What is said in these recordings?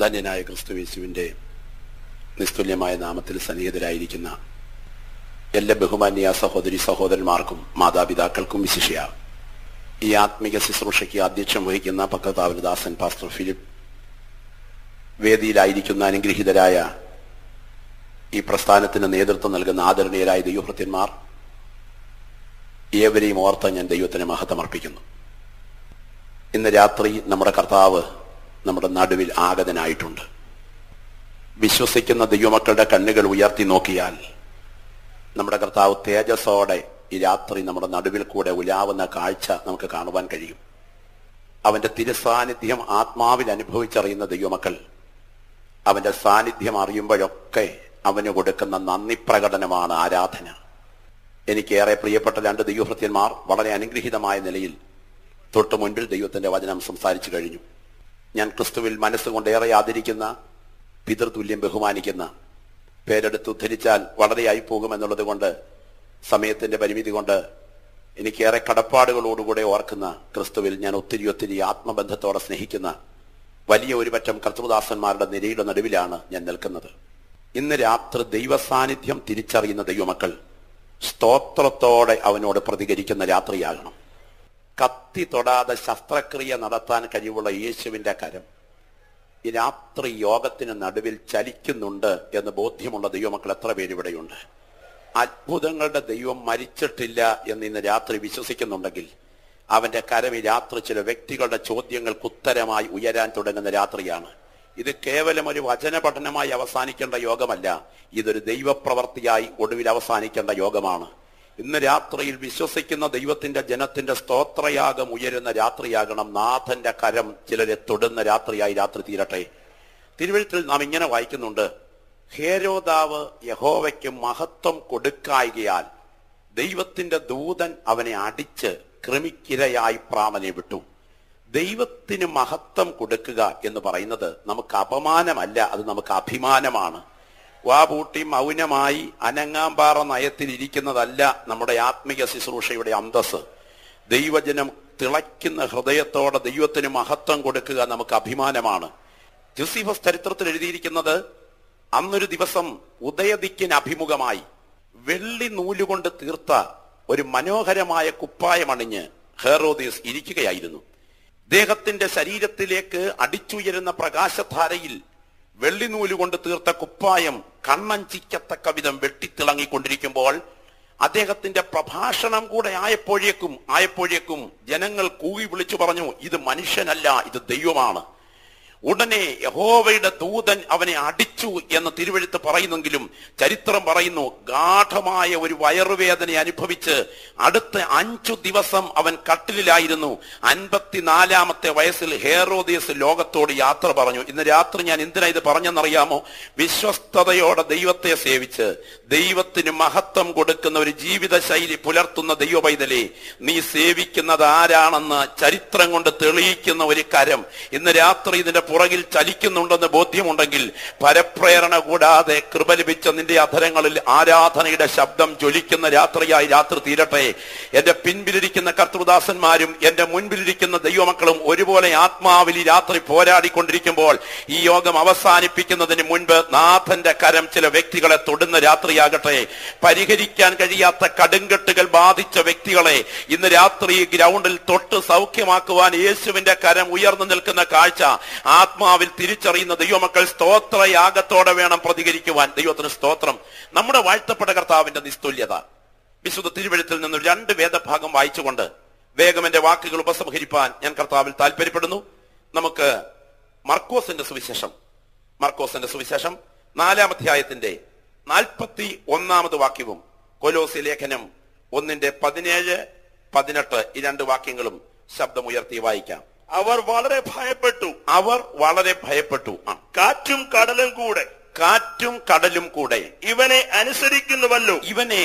ധന്യനായ ക്രിസ്തുയേശുവിന്റെ നിസ്തുല്യമായ നാമത്തിൽ സന്നിഹിതരായിരിക്കുന്ന എല്ലാ ബഹുമാന്യ സഹോദരി സഹോദരന്മാർക്കും മാതാപിതാക്കൾക്കും വിശിഷ്യ ഈ ആത്മീക ശുശ്രൂഷയ്ക്ക് അധ്യക്ഷം വഹിക്കുന്ന പക്കത്താവനദാസൻ പാസ്റ്റർ ഫിലിപ്പ്, വേദിയിലായിരിക്കുന്ന അനുഗ്രഹീതരായ ഈ പ്രസ്ഥാനത്തിന് നേതൃത്വം നൽകുന്ന ആദരണീയരായ ദൈവഭൃത്യന്മാർ, ഏവരെയും ഓർത്ത് ഞാൻ ദൈവത്തിന് മഹത്വമർപ്പിക്കുന്നു. ഇന്ന് രാത്രി നമ്മുടെ കർത്താവ് നമ്മുടെ നടുവിൽ ആഗതനായിട്ടുണ്ട്. വിശ്വസിക്കുന്ന ദൈവമക്കളുടെ കണ്ണുകൾ ഉയർത്തി നോക്കിയാൽ നമ്മുടെ കർത്താവ് തേജസ്സോടെ ഈ രാത്രി നമ്മുടെ നടുവിൽ കൂടെ ഉലാവുന്ന കാഴ്ച നമുക്ക് കാണുവാൻ കഴിയും. അവന്റെ തിരുസാന്നിധ്യം ആത്മാവിൽ അനുഭവിച്ചറിയുന്ന ദൈവമക്കൾ അവന്റെ സാന്നിധ്യം അറിയുമ്പോഴൊക്കെ അവന് കൊടുക്കുന്ന നന്ദി പ്രകടനമാണ് ആരാധന. എനിക്കേറെ പ്രിയപ്പെട്ട രണ്ട് ദൈവഭൃത്യന്മാർ വളരെ അനുഗ്രഹീതമായ നിലയിൽ തൊട്ടു മുൻപിൽ ദൈവത്തിന്റെ വചനം സംസാരിച്ചു കഴിഞ്ഞു. ഞാൻ ക്രിസ്തുവിൽ മനസ്സുകൊണ്ടേറെ ആദരിക്കുന്ന, പിതൃതുല്യം ബഹുമാനിക്കുന്ന, പേരെടുത്ത് ഉദ്ധരിച്ചാൽ വളരെയായി പോകുമെന്നുള്ളത് കൊണ്ട് സമയത്തിന്റെ പരിമിതി കൊണ്ട് എനിക്കേറെ കടപ്പാടുകളോടുകൂടെ ഓർക്കുന്ന, ക്രിസ്തുവിൽ ഞാൻ ഒത്തിരി ആത്മബന്ധത്തോടെ സ്നേഹിക്കുന്ന വലിയ ഒരു പറ്റം കർത്തൃദാസന്മാരുടെ നിരയുടെ നടുവിലാണ് ഞാൻ നിൽക്കുന്നത്. ഇന്ന് രാത്രി ദൈവസാന്നിധ്യം തിരിച്ചറിയുന്ന ദൈവമക്കൾ സ്തോത്രത്തോടെ അവനോട് പ്രതികരിക്കുന്ന രാത്രിയാകണം. കത്തി തൊടാതെ ശസ്ത്രക്രിയ നടത്താൻ കഴിവുള്ള യേശുവിന്റെ കരം ഈ രാത്രി യോഗത്തിന് നടുവിൽ ചലിക്കുന്നുണ്ട് എന്ന് ബോധ്യമുള്ള ദൈവമക്കൾ എത്ര പേരിവിടെയുണ്ട്? അത്ഭുതങ്ങളുടെ ദൈവം മരിച്ചിട്ടില്ല എന്ന് ഇന്ന് രാത്രി വിശ്വസിക്കുന്നുണ്ടെങ്കിൽ അവന്റെ കരം ഈ രാത്രി ചില വ്യക്തികളുടെ ചോദ്യങ്ങൾക്ക് ഉത്തരമായി ഉയരാൻ തുടങ്ങുന്ന രാത്രിയാണ്. ഇത് കേവലം ഒരു വചന പഠനമായി അവസാനിക്കേണ്ട യോഗമല്ല, ഇതൊരു ദൈവപ്രവർത്തിയായി ഒടുവിൽ അവസാനിക്കേണ്ട യോഗമാണ്. ഇന്ന് രാത്രിയിൽ വിശ്വസിക്കുന്ന ദൈവത്തിന്റെ ജനത്തിന്റെ സ്തോത്രയാഗം ഉയരുന്ന രാത്രിയാകണം. നാഥന്റെ കരം ചിലരെ തൊടുന്ന രാത്രിയായി രാത്രി തീരട്ടെ. തിരുവെഴുത്തിൽ നാം ഇങ്ങനെ വായിക്കുന്നുണ്ട്, ഹേരോദാവ് യഹോവയ്ക്ക് മഹത്വം കൊടുക്കായികയാൽ ദൈവത്തിന്റെ ദൂതൻ അവനെ അടിച്ച് കൃമിക്കിരയായി പ്രാണനെ വിട്ടു. ദൈവത്തിന് മഹത്വം കൊടുക്കുക എന്ന് പറയുന്നത് നമുക്ക് അപമാനമല്ല, അത് നമുക്ക് അഭിമാനമാണ്. വാപൂട്ടി മൗനമായി അനങ്ങാമ്പാറ നയത്തിൽ ഇരിക്കുന്നതല്ല നമ്മുടെ ആത്മീയ ശുശ്രൂഷയുടെ അന്തസ്. ദൈവജനം തിളയ്ക്കുന്ന ഹൃദയത്തോടെ ദൈവത്തിന് മഹത്വം കൊടുക്കുക നമുക്ക് അഭിമാനമാണ്. ജോസഫസ് ചരിത്രത്തിൽ എഴുതിയിരിക്കുന്നത്, അന്നൊരു ദിവസം ഉദയദിക്കിന് അഭിമുഖമായി വെള്ളി നൂലുകൊണ്ട് തീർത്ത ഒരു മനോഹരമായ കുപ്പായമണിഞ്ഞ് ഹെറോദേസ് ഇരിക്കുകയായിരുന്നു. അദ്ദേഹത്തിന്റെ ശരീരത്തിലേക്ക് അടിച്ചുയരുന്ന പ്രകാശധാരയിൽ വെള്ളി നൂലുകൊണ്ട് തീർത്ത കുപ്പായം കണ്ണഞ്ചിക്കത്തക്ക വിധം വെട്ടിത്തിളങ്ങിക്കൊണ്ടിരിക്കുമ്പോൾ അദ്ദേഹത്തിന്റെ പ്രഭാഷണം കൂടെ ആയപ്പോഴേക്കും ജനങ്ങൾ കൂവി വിളിച്ചു പറഞ്ഞു, ഇത് മനുഷ്യനല്ല, ഇത് ദൈവമാണ്. ഉടനെ യഹോവയുടെ ദൂതൻ അവനെ അടിച്ചു എന്ന് തിരുവെഴുത്ത് പറയുന്നെങ്കിലും ചരിത്രം പറയുന്നു, ഗാഠമായ ഒരു വയറുവേദന അനുഭവിച്ച് അടുത്ത 5 ദിവസം അവൻ കട്ടിലായിരുന്നു. 54-ാമത്തെ വയസ്സിൽ ഹെറോദേസ് ലോകത്തോട് യാത്ര പറഞ്ഞു. ഇന്ന് രാത്രി ഞാൻ എന്തിനാ ഇത് പറഞ്ഞെന്നറിയാമോ? വിശ്വസ്തയോടെ ദൈവത്തെ സേവിച്ച് ദൈവത്തിന് മഹത്വം കൊടുക്കുന്ന ഒരു ജീവിത ശൈലി പുലർത്തുന്ന ദൈവ പൈതലേ, നീ സേവിക്കുന്നത് ആരാണെന്ന് ചരിത്രം കൊണ്ട് തെളിയിക്കുന്ന ഒരു കരം ഇന്ന് രാത്രി ഇതിന്റെ പുറകിൽ ചലിക്കുന്നുണ്ടെന്ന് ബോധ്യമുണ്ടെങ്കിൽ പരപ്രേരണ കൂടാതെ കൃപ ലഭിച്ച നിന്റെ അധരങ്ങളിൽ ആരാധനയുടെ ശബ്ദം ജ്വലിക്കുന്ന രാത്രിയായി രാത്രി തീരട്ടെ. എന്റെ പിൻപിലിരിക്കുന്ന കർത്തൃദാസന്മാരും എന്റെ മുൻപിലിരിക്കുന്ന ദൈവമക്കളും ഒരുപോലെ ആത്മാവിൽ ഈ രാത്രി പോരാടിക്കൊണ്ടിരിക്കുമ്പോൾ ഈ യോഗം അവസാനിപ്പിക്കുന്നതിന് മുൻപ് നാഥന്റെ കരം ചില വ്യക്തികളെ തൊടുന്ന രാത്രിയാകട്ടെ. പരിഹരിക്കാൻ കഴിയാത്ത കടുങ്കെട്ടുകൾ ബാധിച്ച വ്യക്തികളെ ഇന്ന് രാത്രി ഗ്രൗണ്ടിൽ തൊട്ട് സൗഖ്യമാക്കുവാൻ യേശുവിന്റെ കരം ഉയർന്നു നിൽക്കുന്ന കാഴ്ച ആത്മാവിൽ തിരിച്ചറിയുന്ന ദൈവമക്കൾ സ്തോത്രയാഗത്തോടെ വേണം പ്രതികരിക്കുവാൻ. ദൈവത്തിന് സ്തോത്രം. നമ്മുടെ വാഴ്ത്തപ്പെട്ട കർത്താവിന്റെ നിസ്തുല്യത വിശുദ്ധ തിരുവെഴുത്തിൽ നിന്ന് 2 വേദഭാഗം വായിച്ചുകൊണ്ട് വേഗം എന്റെ വാക്കുകൾ ഉപസംഹരിപ്പാൻ ഞാൻ കർത്താവിൽ താല്പര്യപ്പെടുന്നു. നമുക്ക് മർക്കോസിന്റെ സുവിശേഷം 4-ാം അധ്യായത്തിന്റെ 41-ാമത് വാക്യവും കൊലോസ്യ ലേഖനം 1:17-18 ഈ 2 വാക്യങ്ങളും ശബ്ദമുയർത്തി വായിക്കാം. അവർ വളരെ ഭയപ്പെട്ടു. കാറ്റും കടലും കൂടെ ഇവനെ അനുസരിക്കുന്നുവല്ലോ.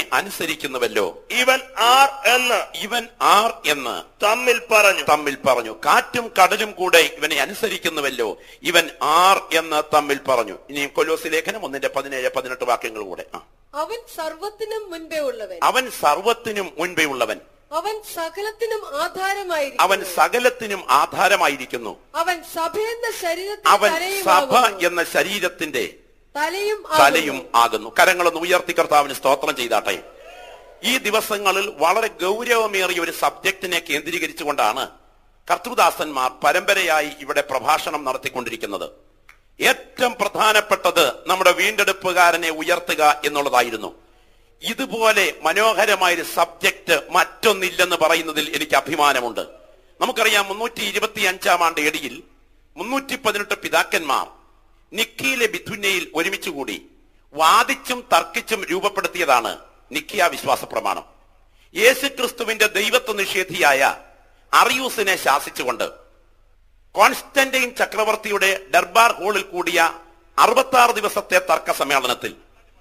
ഇവൻ ആർ എന്ന് തമ്മിൽ പറഞ്ഞു. കാറ്റും കടലും കൂടെ ഇവനെ അനുസരിക്കുന്നുവല്ലോ, ഇവൻ ആർ എന്ന് തമ്മിൽ പറഞ്ഞു. ഇനിയും കൊലോസ്യ ലേഖനം 1:17-18 വാക്യങ്ങൾ കൂടെ. അവൻ സർവ്വത്തിനും മുൻപേ ഉള്ളവൻ. അവൻ സകലത്തിനും ആധാരമായിരിക്കുന്നു. അവൻ സകലത്തിനും ആധാരമായിരിക്കുന്നു. അവൻ സഭ എന്ന ശരീരത്തിന്റെ തലയും ആകുന്നു. കരങ്ങളൊന്ന് ഉയർത്തി കർത്താവിന് സ്തോത്രം ചെയ്താട്ടെ. ഈ ദിവസങ്ങളിൽ വളരെ ഗൗരവമേറിയ ഒരു സബ്ജക്റ്റിനെ കേന്ദ്രീകരിച്ചുകൊണ്ടാണ് കർത്തൃദാസന്മാർ പരമ്പരയായി ഇവിടെ പ്രഭാഷണം നടത്തിക്കൊണ്ടിരിക്കുന്നത്. ഏറ്റവും പ്രധാനപ്പെട്ടത് നമ്മുടെ വീണ്ടെടുപ്പുകാരനെ ഉയർത്തുക എന്നുള്ളതായിരുന്നു. ഇതുപോലെ മനോഹരമായൊരു സബ്ജക്റ്റ് മറ്റൊന്നില്ലെന്ന് പറയുന്നതിൽ എനിക്ക് അഭിമാനമുണ്ട്. നമുക്കറിയാം 325 ആണ്ട് എടിയിൽ 318 പിതാക്കന്മാർ നിക്കയിലെ ബിഥുന്യയിൽ ഒരുമിച്ചുകൂടി വാദിച്ചും തർക്കിച്ചും രൂപപ്പെടുത്തിയതാണ് നിക്കിയ വിശ്വാസ പ്രമാണം. യേശുക്രിസ്തുവിന്റെ ദൈവത്വ നിഷേധിയായ അറിയൂസിനെ ശാസിച്ചുകൊണ്ട് കോൺസ്റ്റന്റൈൻ ചക്രവർത്തിയുടെ ദർബാർ ഹാളിൽ കൂടിയ 66 ദിവസത്തെ തർക്ക സമ്മേളനത്തിൽ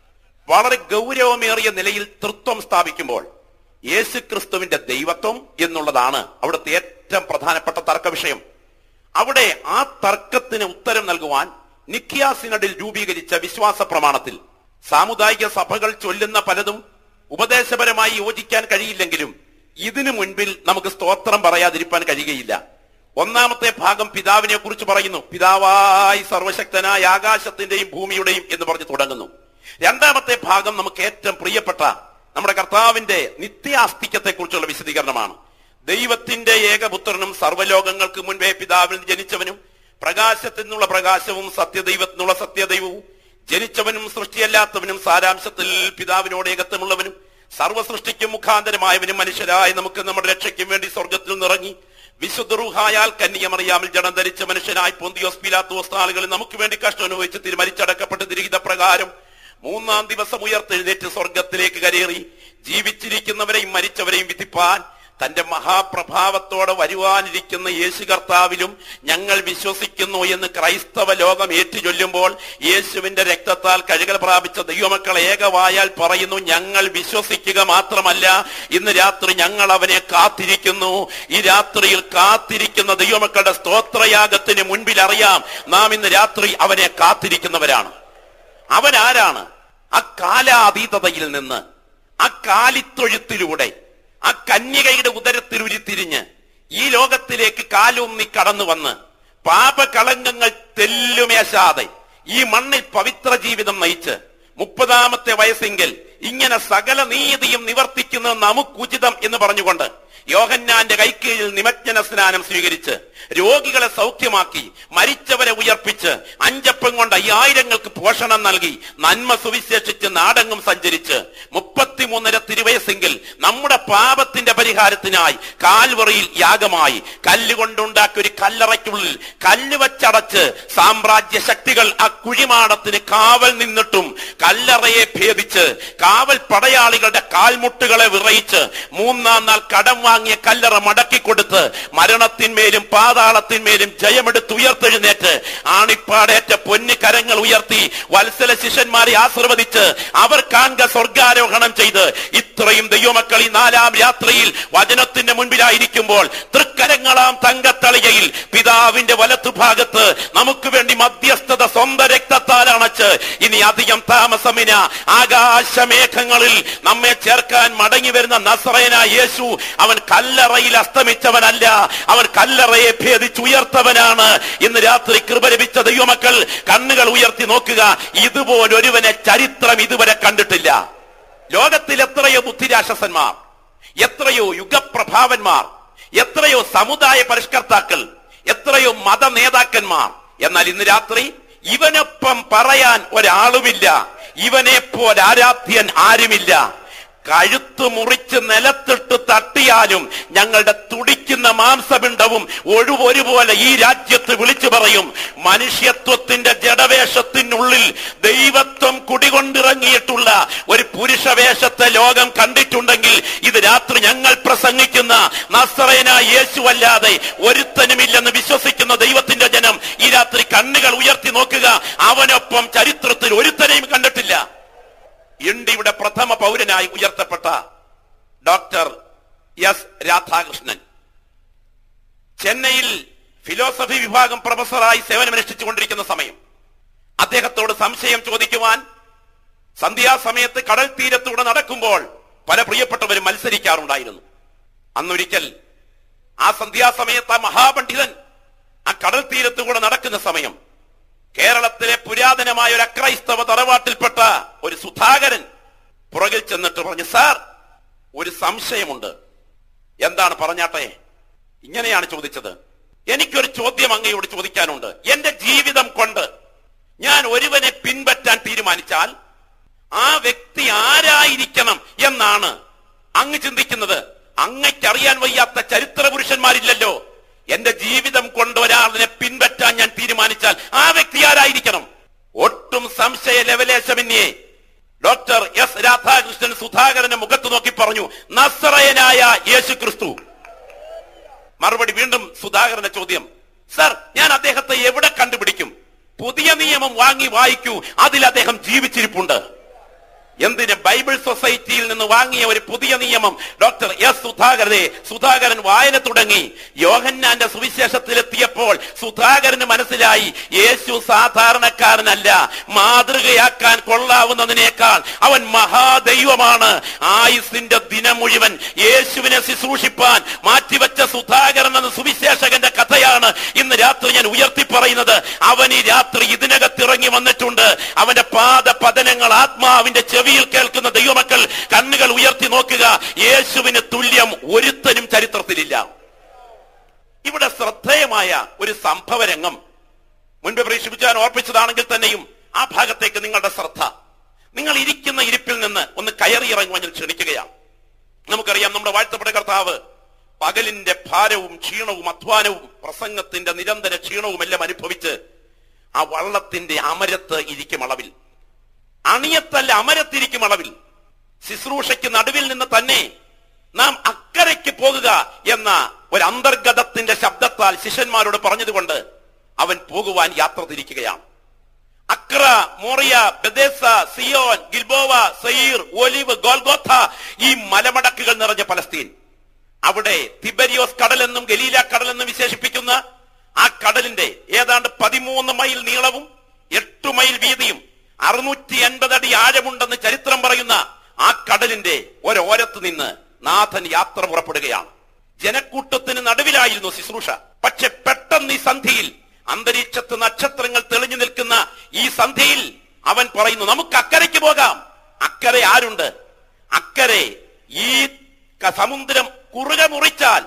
വളരെ ഗൗരവമേറിയ നിലയിൽ തൃത്വം സ്ഥാപിക്കുമ്പോൾ യേശുക്രിസ്തുവിന്റെ ദൈവത്വം എന്നുള്ളതാണ് അവിടുത്തെ ഏറ്റവും പ്രധാനപ്പെട്ട തർക്ക വിഷയം. അവിടെ ആ തർക്കത്തിന് ഉത്തരം നൽകുവാൻ നിക്കിയ സിനഡിൽ രൂപീകരിച്ച വിശ്വാസ പ്രമാണത്തിൽ സാമുദായിക സഭകൾ ചൊല്ലുന്ന പലതും ഉപദേശപരമായി യോജിക്കാൻ കഴിയില്ലെങ്കിലും ഇതിനു മുൻപിൽ നമുക്ക് സ്തോത്രം പറയാതിരിക്കാൻ കഴിയുകയില്ല. ഒന്നാമത്തെ ഭാഗം പിതാവിനെ കുറിച്ച് പറയുന്നു. പിതാവായി സർവശക്തനായ ആകാശത്തിന്റെയും ഭൂമിയുടെയും എന്ന് പറഞ്ഞ് തുടങ്ങുന്നു. രണ്ടാമത്തെ ഭാഗം നമുക്ക് ഏറ്റവും പ്രിയപ്പെട്ട നമ്മുടെ കർത്താവിന്റെ നിത്യാസ്തിക്യത്തെ കുറിച്ചുള്ള വിശദീകരണമാണ്. ദൈവത്തിന്റെ ഏകപുത്രനും സർവ്വലോകങ്ങൾക്ക് മുൻപേ പിതാവിൽ ജനിച്ചവനും പ്രകാശത്തിൽ നിന്നുള്ള പ്രകാശവും സത്യദൈവത്തിനുള്ള സത്യദൈവവും ജനിച്ചവനും സൃഷ്ടിയല്ലാത്തവനും സാരാംശത്തിൽ പിതാവിനോട് ഏകത്വമുള്ളവനും സർവ്വസൃഷ്ടിക്കും മുഖാന്തരമായവനും മനുഷ്യരായ നമുക്ക് നമ്മുടെ രക്ഷയ്ക്കും വേണ്ടി സ്വർഗത്തിൽ നിന്നിറങ്ങി വിശുദ്ധ റൂഹായാൽ കന്യകമറിയാമിൽ ജഡം ധരിച്ച മനുഷ്യനായി പൊന്തിയോസ് പീലാത്തോസ് നാളുകളിൽ നമുക്ക് വേണ്ടി കഷ്ടം അനുഭവിച്ച് മരിച്ചടക്കപ്പെട്ട് തിരികിത പ്രകാരം 3-ാം ദിവസം ഉയർത്തെഴുന്നേറ്റ് സ്വർഗത്തിലേക്ക് കരേറി ജീവിച്ചിരിക്കുന്നവരെയും മരിച്ചവരെയും വിധിപ്പാൻ തന്റെ മഹാപ്രഭാവത്തോടെ വരുവാനിരിക്കുന്ന യേശു കർത്താവിലും ഞങ്ങൾ വിശ്വസിക്കുന്നു എന്ന് ക്രൈസ്തവ ലോകം ഏറ്റുചൊല്ലുമ്പോൾ യേശുവിന്റെ രക്തത്താൽ കഴുകൽ പ്രാപിച്ച ദൈവമക്കൾ ഏകവായാൽ പറയുന്നു, ഞങ്ങൾ വിശ്വസിക്കുക മാത്രമല്ല, ഇന്ന് രാത്രി ഞങ്ങൾ അവനെ കാത്തിരിക്കുന്നു. ഈ രാത്രിയിൽ കാത്തിരിക്കുന്ന ദൈവമക്കളുടെ സ്തോത്രയാഗത്തിന് മുൻപിൽ അറിയാം നാം ഇന്ന് രാത്രി അവനെ കാത്തിരിക്കുന്നവരാണ്. അവൻ ആരാണ്? ആ കാലാതീതതയിൽ നിന്ന്, ആ കാലിത്തൊഴുത്തിലൂടെ, ആ കന്യകയുടെ ഉദരത്തിൽ ഉരുത്തിരിഞ്ഞ് ഈ ലോകത്തിലേക്ക് കാലൂന്നി കടന്നു വന്ന് പാപകളങ്കങ്ങൾ തെല്ലുമേശാതെ ഈ മണ്ണിൽ പവിത്ര ജീവിതം നയിച്ച് 30-ാമത്തെ വയസ്സെങ്കിൽ ഇങ്ങനെ സകല നീതിയും നിവർത്തിക്കുന്നത് നമുക്കുചിതം എന്ന് പറഞ്ഞുകൊണ്ട് യോഹന്നാന്റെ കൈക്കീഴിൽ നിമജ്ജന സ്നാനം സ്വീകരിച്ച് രോഗികളെ സൗഖ്യമാക്കി മരിച്ചവരെ ഉയർപ്പിച്ച് 5 അപ്പം കൊണ്ട് 5000ങ്ങൾക്ക് പോഷണം നൽകി നന്മ സുവിശേഷിച്ച് നാടെങ്ങും സഞ്ചരിച്ച് 33 തിരുവയസ്സെങ്കിൽ നമ്മുടെ പാപത്തിന്റെ പരിഹാരത്തിനായി കാൽവറിയിൽ യാഗമായി കല്ലുകൊണ്ടുണ്ടാക്കിയ ഒരു കല്ലറയ്ക്കുള്ളിൽ കല്ല് വച്ചടച്ച് സാമ്രാജ്യ ശക്തികൾ ആ കുഴിമാടത്തിന് കാവൽ നിന്നിട്ടും കല്ലറയെ ഭേദിച്ച് കാവൽ പടയാളികളുടെ കാൽമുട്ടുകളെ വിറയിച്ച് 3-ാം നാൾ കടം വാങ്ങിയ കല്ലറ മടക്കിക്കൊടുത്ത് മരണത്തിന്മേലും പാതാളത്തിന്മേലും ജയമെടുത്ത് ഉയർത്തെഴുന്നേറ്റ് ആണിപ്പാടേറ്റ പൊന്നു കരങ്ങൾ ഉയർത്തി വത്സല ശിഷ്യന്മാരെ ആശീർവദിച്ച് അവർ കാൺക സ്വർഗാരോഹണം ചെയ്ത് ഇത്രയും ദൈവമക്കൾ ഈ 4-ാം രാത്രിയിൽ വചനത്തിന്റെ മുൻപിലായിരിക്കുമ്പോൾ തൃക്കരങ്ങളാം തങ്കത്തളികയിൽ പിതാവിന്റെ വലത്തുഭാഗത്ത് നമുക്ക് വേണ്ടി മധ്യസ്ഥത സ്വന്തം രക്തത്താൽ അണച്ച് ഇനി അധികം താമസമിന ആകാശമേഘങ്ങളിൽ നമ്മെ ചേർക്കാൻ മടങ്ങി വരുന്ന നസറേനായ യേശു അവൻ കല്ലറയിൽ അസ്തമിച്ചവനല്ല, അവൻ കല്ലറയെ ഭേദിച്ച് ഉയർത്തവനാണ്. ഇന്ന് രാത്രി കൃപ ലഭിച്ച ദൈവമക്കൾ കണ്ണുകൾ ഉയർത്തി നോക്കുക. ഇതുപോലൊരുവനെ ചരിത്രം ഇതുവരെ കണ്ടിട്ടില്ല. ലോകത്തിൽ എത്രയോ ബുദ്ധിരാക്ഷസന്മാർ, എത്രയോ യുഗപ്രഭാവന്മാർ, എത്രയോ സമുദായ പരിഷ്കർത്താക്കൾ, എത്രയോ മത നേതാക്കന്മാർ. എന്നാൽ ഇന്ന് രാത്രി ഇവനൊപ്പം പറയാൻ ഒരാളുമില്ല, ഇവനെ പോലെ ആരാധ്യൻ ആരുമില്ല. കഴുത്ത് മുറിച്ച് നിലത്തിട്ട് തട്ടിയാലും ഞങ്ങളുടെ തുടിക്കുന്ന മാംസപിണ്ഡവും ഒഴുവൊരുപോലെ ഈ രാജ്യത്ത് വിളിച്ചു പറയും. മനുഷ്യത്വത്തിന്റെ ജഡവേഷത്തിനുള്ളിൽ ദൈവത്വം കുടികൊണ്ടിറങ്ങിയിട്ടുള്ള ഒരു പുരുഷവേഷത്തെ ലോകം കണ്ടിട്ടുണ്ടെങ്കിൽ ഇത് രാത്രി ഞങ്ങൾ പ്രസംഗിക്കുന്ന നസറേനായ യേശുവല്ലാതെ ഒരുത്തനുമില്ലെന്ന് വിശ്വസിക്കുന്ന ദൈവത്തിന്റെ ജനം ഈ രാത്രി കണ്ണുകൾ ഉയർത്തി നോക്കുക. അവനൊപ്പം ചരിത്രത്തിൽ ഒരുത്തനെയും കണ്ടിട്ടില്ല. ഇന്ത്യയുടെ പ്രഥമ പൗരനായി ഉയർത്തപ്പെട്ട ഡോക്ടർ എസ് രാധാകൃഷ്ണൻ ചെന്നൈയിൽ ഫിലോസഫി വിഭാഗം പ്രൊഫസറായി സേവനമനുഷ്ഠിച്ചുകൊണ്ടിരിക്കുന്ന സമയം അദ്ദേഹത്തോട് സംശയം ചോദിക്കുവാൻ സന്ധ്യാസമയത്ത് കടൽ തീരത്തൂടെ നടക്കുമ്പോൾ പല പ്രിയപ്പെട്ടവരും മത്സരിക്കാറുണ്ടായിരുന്നു. അന്നൊരിക്കൽ ആ സന്ധ്യാസമയത്ത് ആ മഹാപണ്ഡിതൻ ആ കടൽ തീരത്ത് കൂടെ നടക്കുന്ന സമയം കേരളത്തിലെ പുരാതനമായ ഒരു അക്രൈസ്തവ തറവാട്ടിൽപ്പെട്ട ഒരു സുധാകരൻ പുറകിൽ ചെന്നിട്ട് പറഞ്ഞു, സാർ ഒരു സംശയമുണ്ട്. എന്താണ്, പറഞ്ഞാട്ടെ. ഇങ്ങനെയാണ് ചോദിച്ചത്, എനിക്കൊരു ചോദ്യം അങ്ങയോട് ചോദിക്കാനുണ്ട്. എന്റെ ജീവിതം കൊണ്ട് ഞാൻ ഒരുവനെ പിൻപറ്റാൻ തീരുമാനിച്ചാൽ ആ വ്യക്തി ആരായിരിക്കണം എന്നാണ് അങ്ങ് ചിന്തിക്കുന്നത്? അങ്ങയ്ക്കറിയാൻ വയ്യാത്ത ചരിത്ര പുരുഷന്മാരില്ലല്ലോ. എന്റെ ജീവിതം കൊണ്ട് ഒരാളിനെ പിൻപറ്റാൻ ഞാൻ തീരുമാനിച്ചാൽ ആ വ്യക്തി ആരായിരിക്കണം? ഒട്ടും സംശയ ലവലേശമന്യേ ഡോക്ടർ എസ് രാധാകൃഷ്ണൻ സുധാകരന്റെ മുഖത്ത് നോക്കി പറഞ്ഞു, നസറയനായ യേശു ക്രിസ്തു. മറുപടി വീണ്ടും സുധാകരന്റെ ചോദ്യം, സർ ഞാൻ അദ്ദേഹത്തെ എവിടെ കണ്ടുപിടിക്കും? പുതിയ നിയമം വാങ്ങി വായിക്കൂ, അതിൽ അദ്ദേഹം ജീവിച്ചിരിപ്പുണ്ട്. എന്തിന്? ബൈബിൾ സൊസൈറ്റിയിൽ നിന്ന് വാങ്ങിയ ഒരു പുതിയ നിയമം ഡോക്ടർ എസ് സുധാകരൻ വായന തുടങ്ങി. യോഹന്നാന്റെ സുവിശേഷത്തിലെത്തിയപ്പോൾ സുധാകരന് മനസ്സിലായി, യേശു സാധാരണക്കാരനല്ല, മാതൃകയാക്കാൻ കൊള്ളാവുന്നതിനേക്കാൾ അവൻ മഹാദൈവമാണ്. ആയുസിന്റെ ദിനം മുഴുവൻ യേശുവിനെ ശുശ്രൂഷിപ്പാൻ മാറ്റിവെച്ച സുധാകരൻ എന്ന സുവിശേഷകന്റെ കഥയാണ് ഇന്ന് രാത്രി ഞാൻ ഉയർത്തി പറയുന്നത്. അവൻ ഈ രാത്രി ഇതിനകത്തിറങ്ങി വന്നിട്ടുണ്ട്. അവന്റെ പാദപതനങ്ങൾ ആത്മാവിന്റെ ചെവിയിൽ കേൾക്കുന്ന ദൈവമക്കൾ കണ്ണുകൾ ഉയർത്തി നോക്കുക. യേശുവിന് തുല്യം ഒരുത്തനും ചരിത്രത്തിലില്ല. ഇവിടെ ശ്രദ്ധേയമായ ഒരു സംഭവരംഗം മുൻപ് പ്രേക്ഷിപ്പിച്ചാൻ ഓർപ്പിച്ചതാണെങ്കിൽ തന്നെയും ആ ഭാഗത്തേക്ക് നിങ്ങളുടെ ശ്രദ്ധ, നിങ്ങൾ ഇരിക്കുന്ന ഇരിപ്പിൽ നിന്ന് ഒന്ന് കയറി ഇറങ്ങുവാൻ ഞാൻ ക്ഷണിക്കുകയാണ്. നമുക്കറിയാം, നമ്മുടെ വാഴ്ത്തപ്പെട്ട കർത്താവ് പകലിന്റെ ഭാരവും ക്ഷീണവും അധ്വാനവും പ്രസംഗത്തിന്റെ നിരന്തര ക്ഷീണവും എല്ലാം അനുഭവിച്ച് ആ വള്ളത്തിന്റെ അമരത്ത് ഇരിക്കും അളവിൽ, അണിയത്തല്ല അമരത്തിരിക്കും അളവിൽ, ശുശ്രൂഷയ്ക്ക് നടുവിൽ നിന്ന് തന്നെ നാം അക്കരയ്ക്ക് പോകുക എന്ന ഒരു അന്തർഗതത്തിന്റെ ശബ്ദത്താൽ ശിഷ്യന്മാരോട് പറഞ്ഞതുകൊണ്ട് അവൻ പോകുവാൻ യാത്ര തിരിക്കുകയാണ്. Acra, Moriah, Bethesda, Zion, Gilboa, Seir, olive, Golgotha, ഈ മലമടക്കുകൾ നിറഞ്ഞ പലസ്തീൻ, അവിടെ തിബരിയോസ് കടലെന്നും ഗലീല കടലെന്നും വിശേഷിപ്പിക്കുന്ന ആ കടലിന്റെ ഏതാണ്ട് 13 മൈൽ നീളവും 8 മൈൽ വീതിയും 650 അടി ആഴമുണ്ടെന്ന് ചരിത്രം പറയുന്ന ആ കടലിന്റെ ഒരോരത്ത് നിന്ന് നാഥൻ യാത്ര പുറപ്പെടുകയാണ്. ജനക്കൂട്ടത്തിന് നടുവിലായിരുന്നു ശുശ്രൂഷ. പക്ഷെ പെട്ടെന്ന് ഈ സന്ധിയിൽ, അന്തരീക്ഷത്ത് നക്ഷത്രങ്ങൾ തെളിഞ്ഞു നിൽക്കുന്ന ഈ സന്ധിയിൽ അവൻ പറയുന്നു, നമുക്ക് അക്കരയ്ക്ക് പോകാം. അക്കരെ ആരുണ്ട്? അക്കരെ ഈ സമുദ്രം കുറുകെ മുറിച്ചാൽ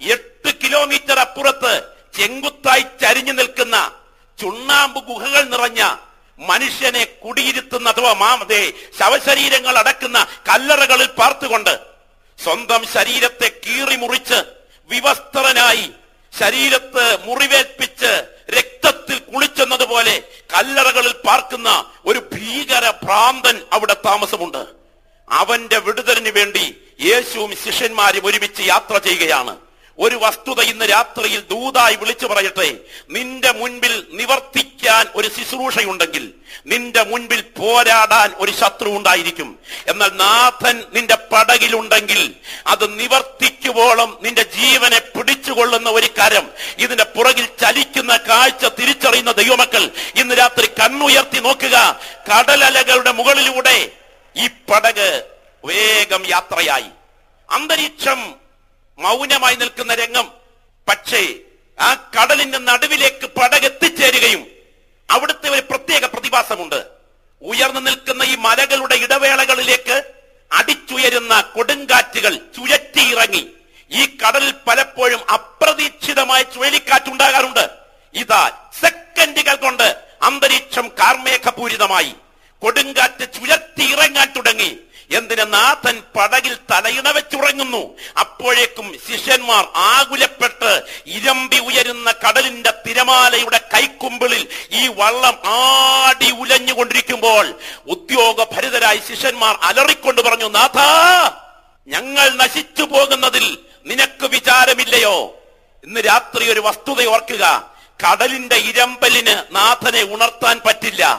8 കിലോമീറ്റർ അപ്പുറത്ത് ചെങ്കുത്തായി ചരിഞ്ഞു നിൽക്കുന്ന ചുണ്ണാമ്പ് ഗുഹകൾ നിറഞ്ഞ മനുഷ്യനെ കുടിയിരുത്തുന്ന അഥവാ ശവശരീരങ്ങൾ അടക്കുന്ന കല്ലറകളിൽ പാർത്തുകൊണ്ട് സ്വന്തം ശരീരത്തെ കീറി മുറിച്ച് വിവസ്ത്രനായി ശരീരത്ത് മുറിവേൽപ്പിച്ച് രക്തത്തിൽ കുളിച്ചെന്നതുപോലെ കല്ലറകളിൽ പാർക്കുന്ന ഒരു ഭീകര ഭ്രാന്തൻ അവിടെ താമസമുണ്ട്. അവന്റെ വിടുതലിന് വേണ്ടി യേശുവും ശിഷ്യന്മാരും ഒരുമിച്ച് യാത്ര ചെയ്യുകയാണ്. ഒരു വസ്തുത ഇന്ന് രാത്രിയിൽ ദൂതായി വിളിച്ചു പറയട്ടെ, നിന്റെ മുൻപിൽ നിവർത്തിക്കാൻ ഒരു ശുശ്രൂഷയുണ്ടെങ്കിൽ നിന്റെ മുൻപിൽ പോരാടാൻ ഒരു ശത്രു ഉണ്ടായിരിക്കും. എന്നാൽ നാഥൻ നിന്റെ പടകിലുണ്ടെങ്കിൽ അത് നിവർത്തിക്കുവോളം നിന്റെ ജീവനെ പിടിച്ചുകൊള്ളുന്ന ഒരു കരം, ഇതിന്റെ പുറകിൽ ചലിക്കുന്ന കാഴ്ച തിരിച്ചറിയുന്ന ദൈവമക്കൾ ഇന്ന് രാത്രി കണ്ണുയർത്തി നോക്കുക. കടലലകളുടെ മുകളിലൂടെ ഈ പടക് വേഗം യാത്രയായി. അന്തരീക്ഷം മൗനമായി നിൽക്കുന്ന രംഗം. പക്ഷേ ആ കടലിന്റെ നടുവിലേക്ക് പടക് എത്തിച്ചേരുകയും അവിടുത്തെ ഒരു പ്രത്യേക പ്രതിഭാസമുണ്ട്. ഉയർന്നു നിൽക്കുന്ന ഈ മലകളുടെ ഇടവേളകളിലേക്ക് അടിച്ചുയരുന്ന കൊടുങ്കാറ്റുകൾ ചുഴറ്റിയിറങ്ങി ഈ കടലിൽ പലപ്പോഴും അപ്രതീക്ഷിതമായ ചുഴലിക്കാറ്റുണ്ടാകാറുണ്ട്. ഇതാ സെക്കൻഡുകൾ കൊണ്ട് അന്തരീക്ഷം കാർമേഘപൂരിതമായി കൊടുങ്കാറ്റ് ചുഴറ്റിയിറങ്ങാൻ തുടങ്ങി. എന്തിന്? നാഥൻ പടകിൽ തലയിണ വെച്ചുറങ്ങുന്നു. അപ്പോഴേക്കും ശിഷ്യന്മാർ ആകുലപ്പെട്ട് ഇരമ്പി ഉയരുന്ന കടലിന്റെ തിരമാലയുടെ കൈക്കുമ്പിളിൽ ഈ വള്ളം ആടി ഉലഞ്ഞുകൊണ്ടിരിക്കുമ്പോൾ ഉദ്യോഗഭരിതരായി ശിഷ്യന്മാർ അലറിക്കൊണ്ട് പറഞ്ഞു, നാഥാ, ഞങ്ങൾ നശിച്ചു പോകുന്നതിൽ നിനക്ക് വിചാരമില്ലയോ? ഇന്ന് രാത്രി ഒരു വസ്തുത ഓർക്കുക, കടലിന്റെ ഇരമ്പലിന് നാഥനെ ഉണർത്താൻ പറ്റില്ല.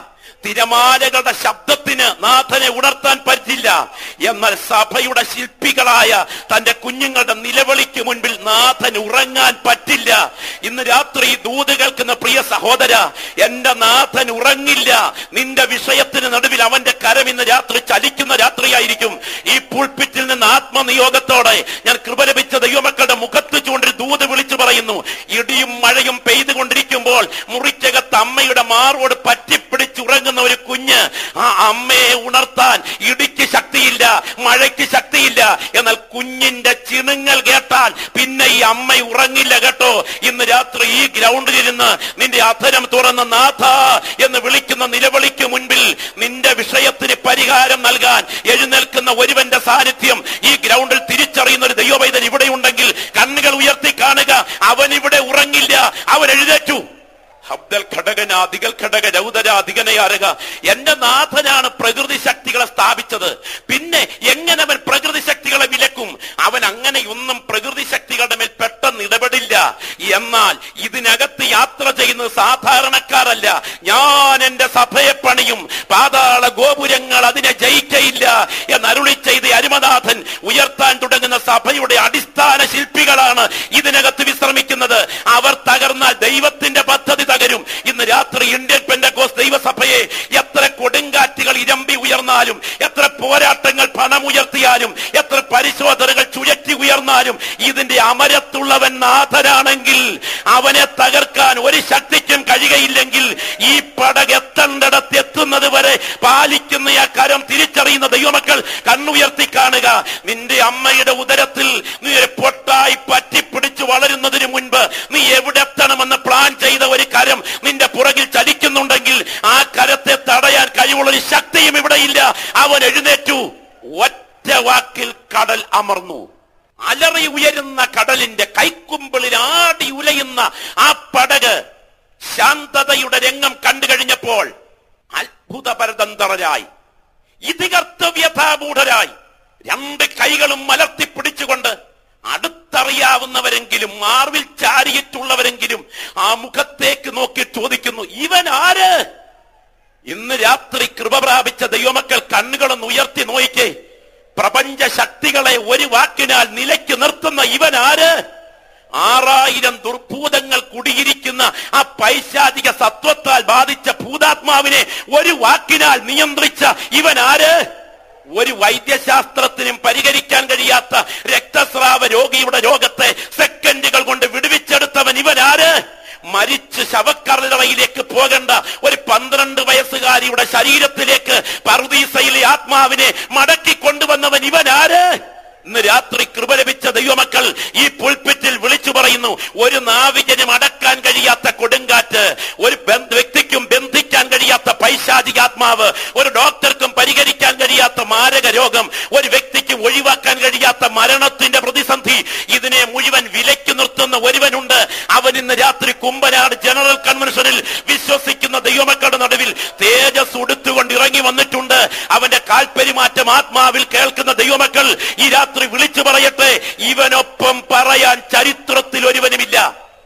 തിരമാലകളുടെ ശബ്ദത്തിന് നാഥനെ ഉണർത്താൻ പറ്റില്ല. എന്നാൽ സഭയുടെ ശില്പികളായ തന്റെ കുഞ്ഞുങ്ങളുടെ നിലവിളിക്ക് മുൻപിൽ നാഥൻ ഉറങ്ങാൻ പറ്റില്ല. ഇന്ന് രാത്രി ദൂത് കേൾക്കുന്ന പ്രിയ സഹോദര, എന്റെ നാഥൻ ഉറങ്ങില്ല. നിന്റെ വിഷയത്തിന് നടുവിൽ അവന്റെ കരം ഇന്ന് രാത്രി ചലിക്കുന്ന രാത്രിയായിരിക്കും. ഈ പുൾപിറ്റിൽ നിന്ന് ആത്മനിയോഗത്തോടെ ഞാൻ കൃപ ലഭിച്ച ദൈവമക്കളുടെ മുഖത്ത് ചൂണ്ടിൽ ദൂത് വിളിച്ചു പറയുന്നു. ഇടിയും മഴയും പെയ്തുകൊണ്ടിരിക്കുമ്പോൾ മുറിക്കകത്ത് അമ്മയുടെ മാറോട് പറ്റിപ്പിടിച്ചുറങ്ങുന്ന ഒരു കുഞ്ഞ്, ആ അമ്മയെ ഉണർത്താൻ ഇടിക്ക് ശക്തിയില്ല, മഴയ്ക്ക് ശക്തിയില്ല. എന്നാൽ കുഞ്ഞിന്റെ ചിണുങ്ങൽ കേട്ടാൽ പിന്നെ ഈ അമ്മ ഉറങ്ങില്ല കേട്ടോ. ഇന്ന് രാത്രി ഈ ഗ്രൗണ്ടിൽ ഇരുന്ന് നിന്റെ അധരം തുറന്ന് നാഥ എന്ന് വിളിക്കുന്ന നിലവിളിക്ക് മുൻപിൽ നിന്റെ വിഷയത്തിന് പരിഹാരം നൽകാൻ എഴുന്നേൽക്കുന്ന ഒരുവന്റെ സാന്നിധ്യം ഈ ഗ്രൗണ്ടിൽ തിരിച്ചറിയുന്ന ഒരു ദൈവവൈദ്യൻ ഇവിടെ ഉണ്ടെങ്കിൽ കണ്ണുകൾ ഉയർത്തി കാണുക. അവൻ ഇവിടെ ഉറങ്ങില്ല, അവൻ എഴുന്നേറ്റു. ഹബ്ദൽ ഘടകന അധികൽ ഘടക രൗദര അധികനയാരക. എന്റെ നാഥനാണ് പ്രകൃതി ശക്തികളെ സ്ഥാപിച്ചത്. പിന്നെ എങ്ങനെ അവൻ പ്രകൃതി ശക്തികളെ വിലക്കും? അവൻ അങ്ങനെയൊന്നും പ്രകൃതി ശക്തികളുടെ മേൽ പെട്ടെന്ന് ഇടപെടില്ല. എന്നാൽ ഇതിനകത്ത് യാത്ര ചെയ്യുന്നത് സാധാരണക്കാരല്ല. ഞാൻ എന്റെ സഭയെ പണിയും, പാതാള ഗോപുരങ്ങൾ അതിനെ ജയിക്കയില്ല എന്നരുളി ചെയ്ത് അരുമനാഥൻ ഉയർത്താൻ തുടങ്ങുന്ന സഭയുടെ അടിസ്ഥാന ശില്പികളാണ് ഇതിനകത്ത് വിശ്രമിക്കുന്നത്. അവർ തകർന്നാൽ ദൈവത്തിന്റെ പദ്ധതി തകരും. ഇന്ന് രാത്രി ഇന്ത്യൻ പെന്തക്കോസ്ത് ദൈവസഭയെ എത്ര കൊടുങ്കാറ്റുകൾ ഇരമ്പി ഉയർന്നാലും, എത്ര പോരാട്ടങ്ങൾ പണമുയർത്തിയാലും, എത്ര പരിശോധനകൾ ചുഴറ്റി ഉയർന്നാലും, ഇതിന്റെ അമരത്തുള്ളവൻ നാഥനാണെങ്കിൽ അവനെ തകർക്കാൻ ഒരു ശക്തിക്കും കഴിയുകയില്ലെങ്കിൽ ഈ പടക് എത്തേണ്ടിടത്ത് എത്തുന്നത് വരെ പാലിക്കുന്ന ആ കരം തിരിച്ചറിയുന്ന ദൈവമക്കൾ കണ്ണുയർത്തി കാണുക. നിന്റെ അമ്മയുടെ ഉദരത്തിൽ നീ പൊട്ടായി പറ്റിപ്പിടിച്ചു വളരുന്നതിന് മുൻപ് നീ എവിടെ എത്തണമെന്ന് പ്ലാൻ ചെയ്ത ഒരു കരം നിന്റെ പുറകിൽ ചലിക്കുന്നുണ്ടെങ്കിൽ ആ കരത്തെ തടയാൻ കഴിവുള്ളൊരു ശക്തിയും ഇവിടെ ഇല്ല. അവൻ എഴുന്നേറ്റു. ഒറ്റ വാക്കിൽ കടൽ അമർന്നു. അലറി ഉയരുന്ന കടലിന്റെ കൈക്കുമ്പിളിൽ ആടി ഉലയുന്ന ആ പടക് ശാന്തതയുടെ രംഗം കണ്ടു കഴിഞ്ഞപ്പോൾ അത്ഭുതപരതന്ത്രരായി, ഇതികർത്തവ്യഥാമൂഢരായി, രണ്ട് കൈകളും മലർത്തിപ്പിടിച്ചുകൊണ്ട് അടുത്തറിയാവുന്നവരെങ്കിലും മാർവിൽ ചാരിയിട്ടുള്ളവരെങ്കിലും ആ മുഖത്തേക്ക് നോക്കി ചോദിക്കുന്നു, ഇവൻ ആര്? ഇന്ന് രാത്രി കൃപ പ്രാപിച്ച ദൈവമക്കൾ കണ്ണുകളൊന്ന് ഉയർത്തി നോയിക്കേ. പ്രപഞ്ച ശക്തികളെ ഒരു വാക്കിനാൽ നിലയ്ക്ക് നിർത്തുന്ന ഇവൻ ആര്? 6000 ദുർഭൂതങ്ങൾ കുടിയിരിക്കുന്ന ആ പൈശാചിക സത്വത്താൽ ബാധിച്ച ഭൂതാത്മാവിനെ ഒരു വാക്കിനാൽ നിയന്ത്രിച്ച ഇവൻ ആര്? ഒരു വൈദ്യശാസ്ത്രത്തിനും പരിഹരിക്കാൻ കഴിയാത്ത രക്തസ്രാവ രോഗിയുടെ രോഗത്തെ സെക്കൻഡുകൾ കൊണ്ട് വിടുവിച്ചെടുത്തവൻ ഇവൻ ആര്? മരിച്ച് ശവക്കല്ലറയിലേക്ക് പോകേണ്ട ഒരു 12 വയസ്സുകാരിയുടെ ശരീരത്തിലേക്ക് പറുദീസയിലെ ആത്മാവിനെ മടക്കി കൊണ്ടുവന്നവൻ ഇവൻ ആര്? ഇന്ന് രാത്രി കൃപ ലഭിച്ച ദൈവമക്കൾ ഈ പുൾപിറ്റിൽ വിളിച്ചു പറയുന്നു, ഒരു നാവികനും അടക്കാൻ കഴിയാത്ത കൊടുങ്കാറ്റ്, ഒരു വ്യക്തിക്കും ബന്ധിക്കാൻ കഴിയാത്ത പൈശാചികാത്മാവ്, ഒരു ഡോക്ടർക്കും പരിഹരിക്കാൻ കഴിയാത്ത മാരക രോഗം, ഒരു വ്യക്തിക്കും ഒഴിവാക്കാൻ കഴിയാത്ത മരണത്തിന്റെ പ്രതിസന്ധി, ഇതിനെ മുഴുവൻ വിലയ്ക്ക് നിർത്തുന്ന ഒരുവനുണ്ട്. അവൻ ഇന്ന് രാത്രി കുമ്പനാട് ജനറൽ കൺവെൻഷനിൽ വിശ്വസിക്കുന്ന ദൈവമക്കളുടെ നടുവിൽ തേജസ് ഉടുത്തുകൊണ്ട് ഇറങ്ങി വന്നിട്ടുണ്ട്. അവന്റെ കാൽപെരുമാറ്റം ആത്മാവിൽ കേൾക്കുന്ന ദൈവമക്കൾ ഈ രാത്രി വിളിച്ചു പറയട്ടെ, ഇവനൊപ്പം പറയാൻ ചരിത്രത്തിൽ ഒരുവനുമില്ല.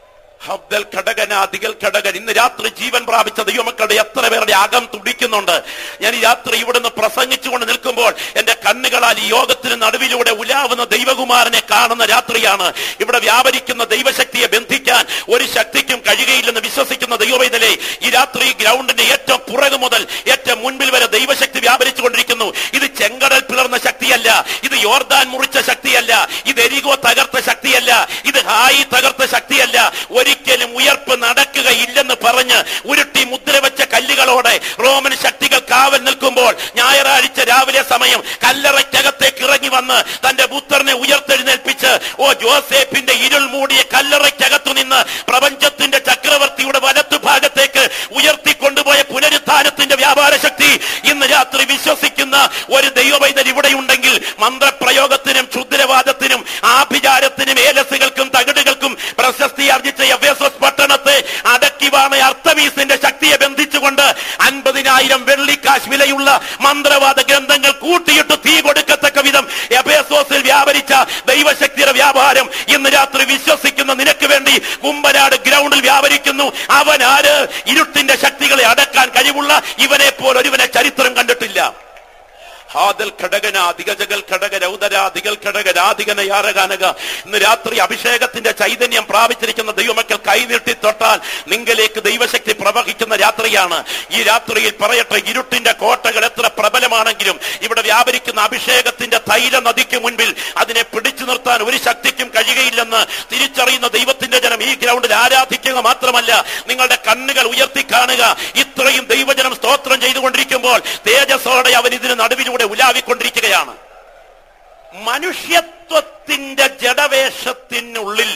ഹബ്ദൽ ഘടകന അധികൽ ഘടകൻ. ഇന്ന് രാത്രി ജീവൻ പ്രാപിച്ച ദൈവമക്കളുടെ എത്ര പേരുടെ അകം തുടിക്കുന്നുണ്ട്. ഞാൻ ഈ രാത്രി ഇവിടുന്ന് പ്രസംഗിച്ചുകൊണ്ട് നിൽക്കുമ്പോൾ എന്റെ കണ്ണുകളാൽ ഈ യോഗത്തിന് നടുവിലൂടെ ഉലാവുന്ന ദൈവകുമാരനെ കാണുന്ന രാത്രിയാണ്. ഇവിടെ വ്യാപരിക്കുന്ന ദൈവശക്തിയെ ബന്ധിക്കാൻ ഒരു ശക്തിക്കും കഴിയുകയില്ലെന്ന് വിശ്വസിക്കുന്ന ദൈവവൈതലേ, ഈ രാത്രി ഗ്രൗണ്ടിന്റെ ഏറ്റവും പുറകു മുതൽ ഏറ്റവും മുൻപിൽ വരെ ദൈവശക്തി വ്യാപരിച്ചു കൊണ്ടിരിക്കുന്നു. ഇത് ചെങ്കടൽ പിളർന്ന ശക്തിയല്ല, ഇത് യോർദാൻ മുറിച്ച ശക്തിയല്ല, ഇത് എരികോ തകർത്ത ശക്തിയല്ല, ഇത് ഹായി തകർത്ത ശക്തിയല്ല. ഒരിക്കലും ഉയർപ്പ് നടക്കുകയില്ലെന്ന് പറഞ്ഞ് ഉരുട്ടി മുദ്ര വെച്ച കല്ലുകളോടെ റോമൻ ശക്തികൾ കാവൽ നിൽക്കുമ്പോൾ ഞായറാഴ്ച രാവിലെ സമയം കല്ലറയ്ക്കകത്തേക്ക് ഇറങ്ങി വന്ന് തന്റെ പുത്രനെ ഉയർത്തെഴുന്നേൽപ്പിച്ച് ജോസേഫിന്റെ ഇരുൾ മൂടിയ കല്ലറയ്ക്കകത്തു നിന്ന് പ്രപഞ്ചത്തിന്റെ ചക്രവർത്തിയുടെ വലത്തുഭാഗത്തേക്ക് ഉയർത്തിക്കൊണ്ടുപോയ പുനരുത്ഥാനത്തിന്റെ വ്യാപാര ശക്തി ഇന്ന് രാത്രി വിശ്വസിക്കുന്ന ഒരു ദൈവവൈദ്യൻ ഇവിടെയുണ്ടെങ്കിൽ മന്ത്രപ്രയോഗത്തിനും ക്ഷുദ്രവാദത്തിനും ആഭിചാരത്തിനും ഏലസുകൾക്കും തകിടുകൾക്കും പ്രശസ്തി ആർജിച്ച എഫേസോസ് പട്ടണത്തെ അടക്കി വാണ അർത്തമീസിന്റെ ശക്തിയെ ബന്ധിച്ചുകൊണ്ട് 50,000 10,000 വെള്ളിക്കാശ് വിലയുള്ള മന്ത്രവാദ ഗ്രന്ഥങ്ങൾ കൂട്ടിയിട്ട് തീ കൊടുക്കത്തക്ക വിധം എഫേസോസിൽ വ്യാപരിച്ച ദൈവശക്തിയുടെ വ്യാപാരം ഇന്ന് രാത്രി വിശ്വസിക്കുന്ന നിനക്ക് വേണ്ടി കുമ്പനാട് ഗ്രൗണ്ടിൽ വ്യാപരിക്കുന്നു. അവൻ ആര്? ഇരുട്ടിന്റെ ശക്തികളെ അടക്കാൻ കഴിവുള്ള ഇവനെ പോലെ ഒരുവനെ ചരിത്രം കണ്ടിട്ടില്ല. ഇന്ന് രാത്രി അഭിഷേകത്തിന്റെ ചൈതന്യം പ്രാപിച്ചിരിക്കുന്ന ദൈവമക്കൾ കൈനീട്ടി തൊട്ടാൽ നിങ്ങളിലേക്ക് ദൈവശക്തി പ്രവഹിക്കുന്ന രാത്രിയാണ്. ഈ രാത്രിയിൽ പറയട്ടെ, ഇരുട്ടിന്റെ കോട്ടകൾ എത്ര പ്രബലമാണെങ്കിലും ഇവിടെ വ്യാപരിക്കുന്ന അഭിഷേകത്തിന്റെ തൈല നദിക്ക് മുൻപിൽ അതിനെ പിടിച്ചു നിർത്താൻ ഒരു ശക്തിക്കും കഴിയുകയില്ലെന്ന് തിരിച്ചറിയുന്ന ദൈവത്തിന്റെ ജനം ഈ ഗ്രൗണ്ടിൽ ആരാധിക്കുക മാത്രമല്ല, നിങ്ങളുടെ കണ്ണുകൾ ഉയർത്തി കാണുക. ഇത്രയും ദൈവജനം സ്തോത്രം ചെയ്തുകൊണ്ടിരിക്കുമ്പോൾ തേജസ്സോടെ അവൻ ഇതിന് നടുവിലൂടെ ഉലാവിക്കൊണ്ടിരിക്കുകയാണ്. മനുഷ്യത്വത്തിന്റെ ജഡവേഷത്തിനുള്ളിൽ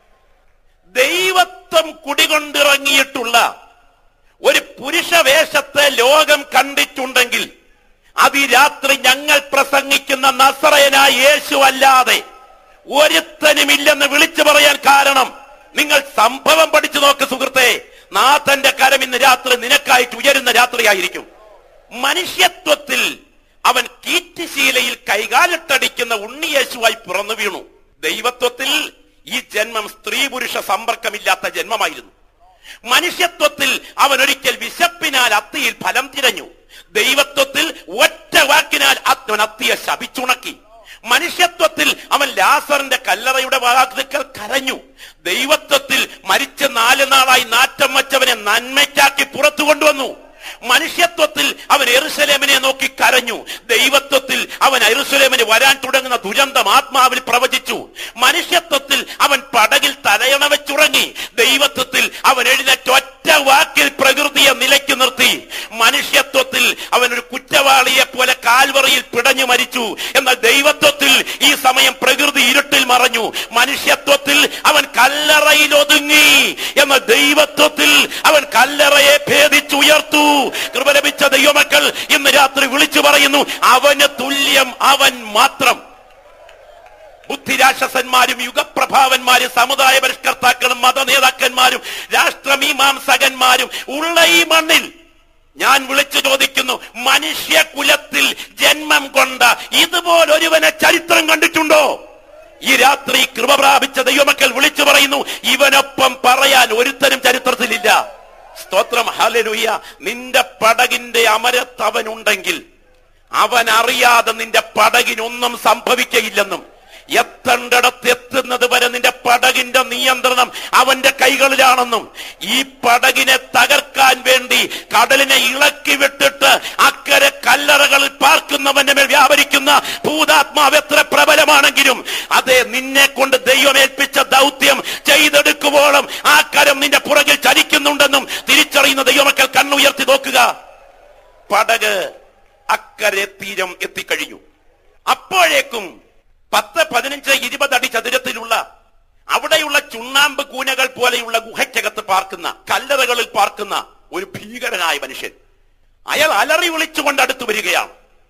ദൈവത്വം കുടികൊണ്ടിറങ്ങിയിട്ടുള്ള ഒരു പുരുഷവേഷത്തെ ലോകം കണ്ടിട്ടുണ്ടെങ്കിൽ അത് ഈ രാത്രി ഞങ്ങൾ പ്രസംഗിക്കുന്ന നസറയനായ യേശു അല്ലാതെ ഒരുത്തനുമില്ലെന്ന് വിളിച്ചു പറയാൻ കാരണം, നിങ്ങൾ സംഭവം പഠിച്ചു നോക്ക് സുഹൃത്തെ. നാഥന്റെ കരം ഇന്ന് രാത്രി നിനക്കായിട്ട് ഉയരുന്ന രാത്രിയായിരിക്കും. മനുഷ്യത്വത്തിൽ അവൻ കീറ്റുശീലയിൽ കൈകാലിട്ടടിക്കുന്ന ഉണ്ണിയേശുവായി പിറന്നു വീണു. ദൈവത്വത്തിൽ ഈ ജന്മം സ്ത്രീ പുരുഷ സമ്പർക്കമില്ലാത്ത ജന്മമായിരുന്നു. മനുഷ്യത്വത്തിൽ അവൻ ഒരിക്കൽ വിശപ്പിനാൽ അത്തിയിൽ ഫലം തിരഞ്ഞു. ദൈവത്വത്തിൽ ഒറ്റ വാക്കിനാൽ അവൻ അത്തിയെ ശപിച്ചുണക്കി. മനുഷ്യത്വത്തിൽ അവൻ ലാസറിന്റെ കല്ലറയുടെ വാതിൽക്കൽ കരഞ്ഞു. ദൈവത്വത്തിൽ മരിച്ച 4 നാളായി നാറ്റം വച്ചവനെ നന്മയ്ക്കാക്കി പുറത്തു കൊണ്ടുവന്നു. മനുഷ്യത്വത്തിൽ അവൻ യെരൂശലേമിനെ നോക്കി കരഞ്ഞു. ദൈവത്വത്തിൽ അവൻ യെരൂശലേമിന് വരാൻ തുടങ്ങുന്ന ദുരന്തം ആത്മാവിൽ പ്രവചിച്ചു. മനുഷ്യത്വത്തിൽ അവൻ പടകിൽ തലയണ വെച്ചുറങ്ങി. ദൈവത്വത്തിൽ അവൻ എഴുന്നേറ്റ് ഒറ്റ വാക്കിൽ പ്രകൃതിയെ നിലയ്ക്ക് നിർത്തി. മനുഷ്യത്വത്തിൽ അവൻ ഒരു കുറ്റവാളിയെ പോലെ കാൽവറിയിൽ പിടഞ്ഞു മരിച്ചു. എന്നാൽ ദൈവത്വത്തിൽ ഈ സമയം പ്രകൃതി ഇരുട്ടിൽ മറഞ്ഞു. മനുഷ്യത്വത്തിൽ അവൻ കല്ലറയിൽ ഒതുങ്ങി. എന്നാൽ ദൈവത്വത്തിൽ അവൻ കല്ലറയെ ഭേദിച്ചുയർത്തു. കൃപ ലഭിച്ച ദൈവമക്കൾ ഇന്ന് രാത്രി വിളിച്ചു പറയുന്നു, അവന് തുല്യം അവൻ മാത്രം. ബുദ്ധിരാക്ഷസന്മാരും യുഗപ്രഭാവന്മാരും സമുദായ പരിഷ്കർത്താക്കളും മത നേതാക്കന്മാരും രാഷ്ട്രമീമാംസകന്മാരും ഉള്ള ഈ മണ്ണിൽ ഞാൻ വിളിച്ചു ചോദിക്കുന്നു, മനുഷ്യകുലത്തിൽ ജന്മം കൊണ്ട ഇതുപോലൊരുവനെ ചരിത്രം കണ്ടിട്ടുണ്ടോ? ഈ രാത്രി കൃപ പ്രാപിച്ച ദൈവമക്കൾ വിളിച്ചു പറയുന്നു, ഇവനൊപ്പം പറയാൻ ഒരുത്തരും ചരിത്രത്തിലില്ല. സ്തോത്രം, ഹല്ലേലൂയ. നിന്റെ പടകിന്റെ അമരത്ത് അവനുണ്ടെങ്കിൽ അവൻ അറിയാതെ നിന്റെ പടകിനൊന്നും സംഭവിക്കയില്ലെന്നും, എത്തേണ്ടിടത്ത് എത്തുന്നത് വരെ നിന്റെ പടകിന്റെ നിയന്ത്രണം അവന്റെ കൈകളിലാണെന്നും, ഈ പടകിനെ തകർക്കാൻ വേണ്ടി കടലിനെ ഇളക്കി വിട്ടിട്ട് അക്കരെ കല്ലറകളിൽ പാർക്കുന്നവന്റെ മേൽ വ്യാപരിക്കുന്ന ഭൂതാത്മാവ് എത്ര പ്രബലമാണെങ്കിലും, അതെ, നിന്നെ കൊണ്ട് ദൈവമേൽപ്പിച്ച ദൗത്യം ചെയ്തെടുക്കുവോളം ആ കരം നിന്റെ പുറകിൽ ചലിക്കുന്നുണ്ടെന്നും തിരിച്ചറിയുന്ന ദൈവമക്കൾ കണ്ണുയർത്തി നോക്കുക. പടക് അക്കരെ തീരം എത്തിക്കഴിഞ്ഞു. അപ്പോഴേക്കും 10, 15, 20 അടി ചതുരത്തിലുള്ള അവിടെയുള്ള ചുണ്ണാമ്പ് കൂനകൾ പോലെയുള്ള ഗുഹയ്ക്കകത്ത് പാർക്കുന്ന, കല്ലറകളിൽ പാർക്കുന്ന ഒരു ഭീകരനായ മനുഷ്യൻ, അയാൾ അലറി വിളിച്ചുകൊണ്ട് അടുത്തു വരികയാണ്.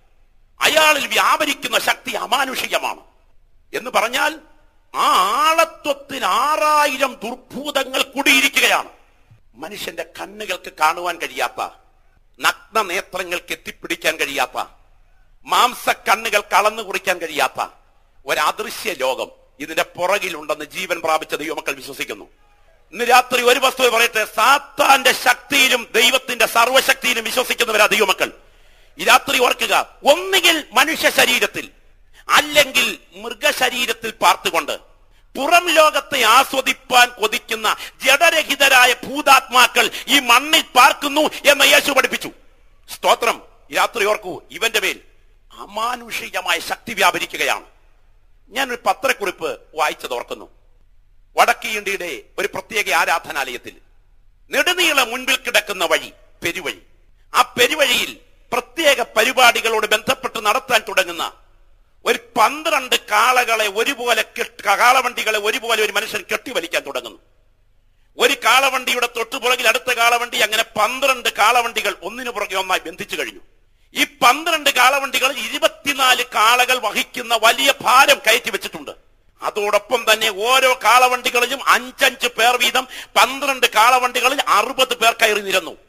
അയാളിൽ വ്യാപരിക്കുന്ന ശക്തി അമാനുഷികമാണ്. എന്ന് പറഞ്ഞാൽ ആ ആളത്വത്തിന് 6000 ദുർഭൂതങ്ങൾ കൂടിയിരിക്കുകയാണ്. മനുഷ്യന്റെ കണ്ണുകൾക്ക് കാണുവാൻ കഴിയാത്ത, നഗ്ന നേത്രങ്ങൾക്ക് എത്തിപ്പിടിക്കാൻ കഴിയാത്ത, മാംസക്കണ്ണുകൾ കളന്നു കുറിക്കാൻ കഴിയാത്ത ഒരദൃശ്യ ലോകം ഇതിന്റെ പുറകിലുണ്ടെന്ന് ജീവൻ പ്രാപിച്ച ദൈവമക്കൾ വിശ്വസിക്കുന്നു. ഇന്ന് രാത്രി ഒരു വസ്തു പറയട്ടെ, സാത്താന്റെ ശക്തിയിലും ദൈവത്തിന്റെ സർവശക്തിയിലും വിശ്വസിക്കുന്നവരാ ദൈവമക്കൾ. ഈ രാത്രി ഓർക്കുക, ഒന്നുകിൽ മനുഷ്യ ശരീരത്തിൽ അല്ലെങ്കിൽ മൃഗശരീരത്തിൽ പാർത്തുകൊണ്ട് പുറം ലോകത്തെ ആസ്വദിപ്പാൻ കൊതിക്കുന്ന ജഡരഹിതരായ ഭൂതാത്മാക്കൾ ഈ മണ്ണിൽ പാർക്കുന്നു എന്ന് യേശു പഠിപ്പിച്ചു. സ്തോത്രം. രാത്രി ഓർക്കൂ, ഇവന്റെ മേൽ അമാനുഷികമായ ശക്തി വ്യാപരിക്കുകയാണ്. ഞാനൊരു പത്രക്കുറിപ്പ് വായിച്ചത് ഓർക്കുന്നു. വടക്കേ ഇന്ത്യയുടെ ഒരു പ്രത്യേക ആരാധനാലയത്തിൽ നെടുനീള മുൻപിൽ കിടക്കുന്ന വഴി, പെരുവഴി, ആ പെരുവഴിയിൽ പ്രത്യേക പരിപാടികളോട് ബന്ധപ്പെട്ട് നടത്താൻ തുടങ്ങുന്ന ഒരു 12 കാളകളെ ഒരുപോലെ, കാളവണ്ടികളെ ഒരുപോലെ ഒരു മനുഷ്യൻ കെട്ടിവലിക്കാൻ തുടങ്ങുന്നു. ഒരു കാളവണ്ടിയുടെ തൊട്ടുപുറകിൽ അടുത്ത കാളവണ്ടി, അങ്ങനെ 12 കാളവണ്ടികൾ ഒന്നിനു പുറകെ ഒന്നായി ബന്ധിച്ചു കഴിഞ്ഞു. ഈ 12 കാളവണ്ടികളിൽ 24 കാളകൾ വഹിക്കുന്ന വലിയ ഭാരം കയറ്റി വെച്ചിട്ടുണ്ട്. അതോടൊപ്പം തന്നെ ഓരോ കാളവണ്ടികളിലും 5-5 പേർ വീതം 12 കാളവണ്ടികളിൽ 60 പേർ കയറി നിരന്നു.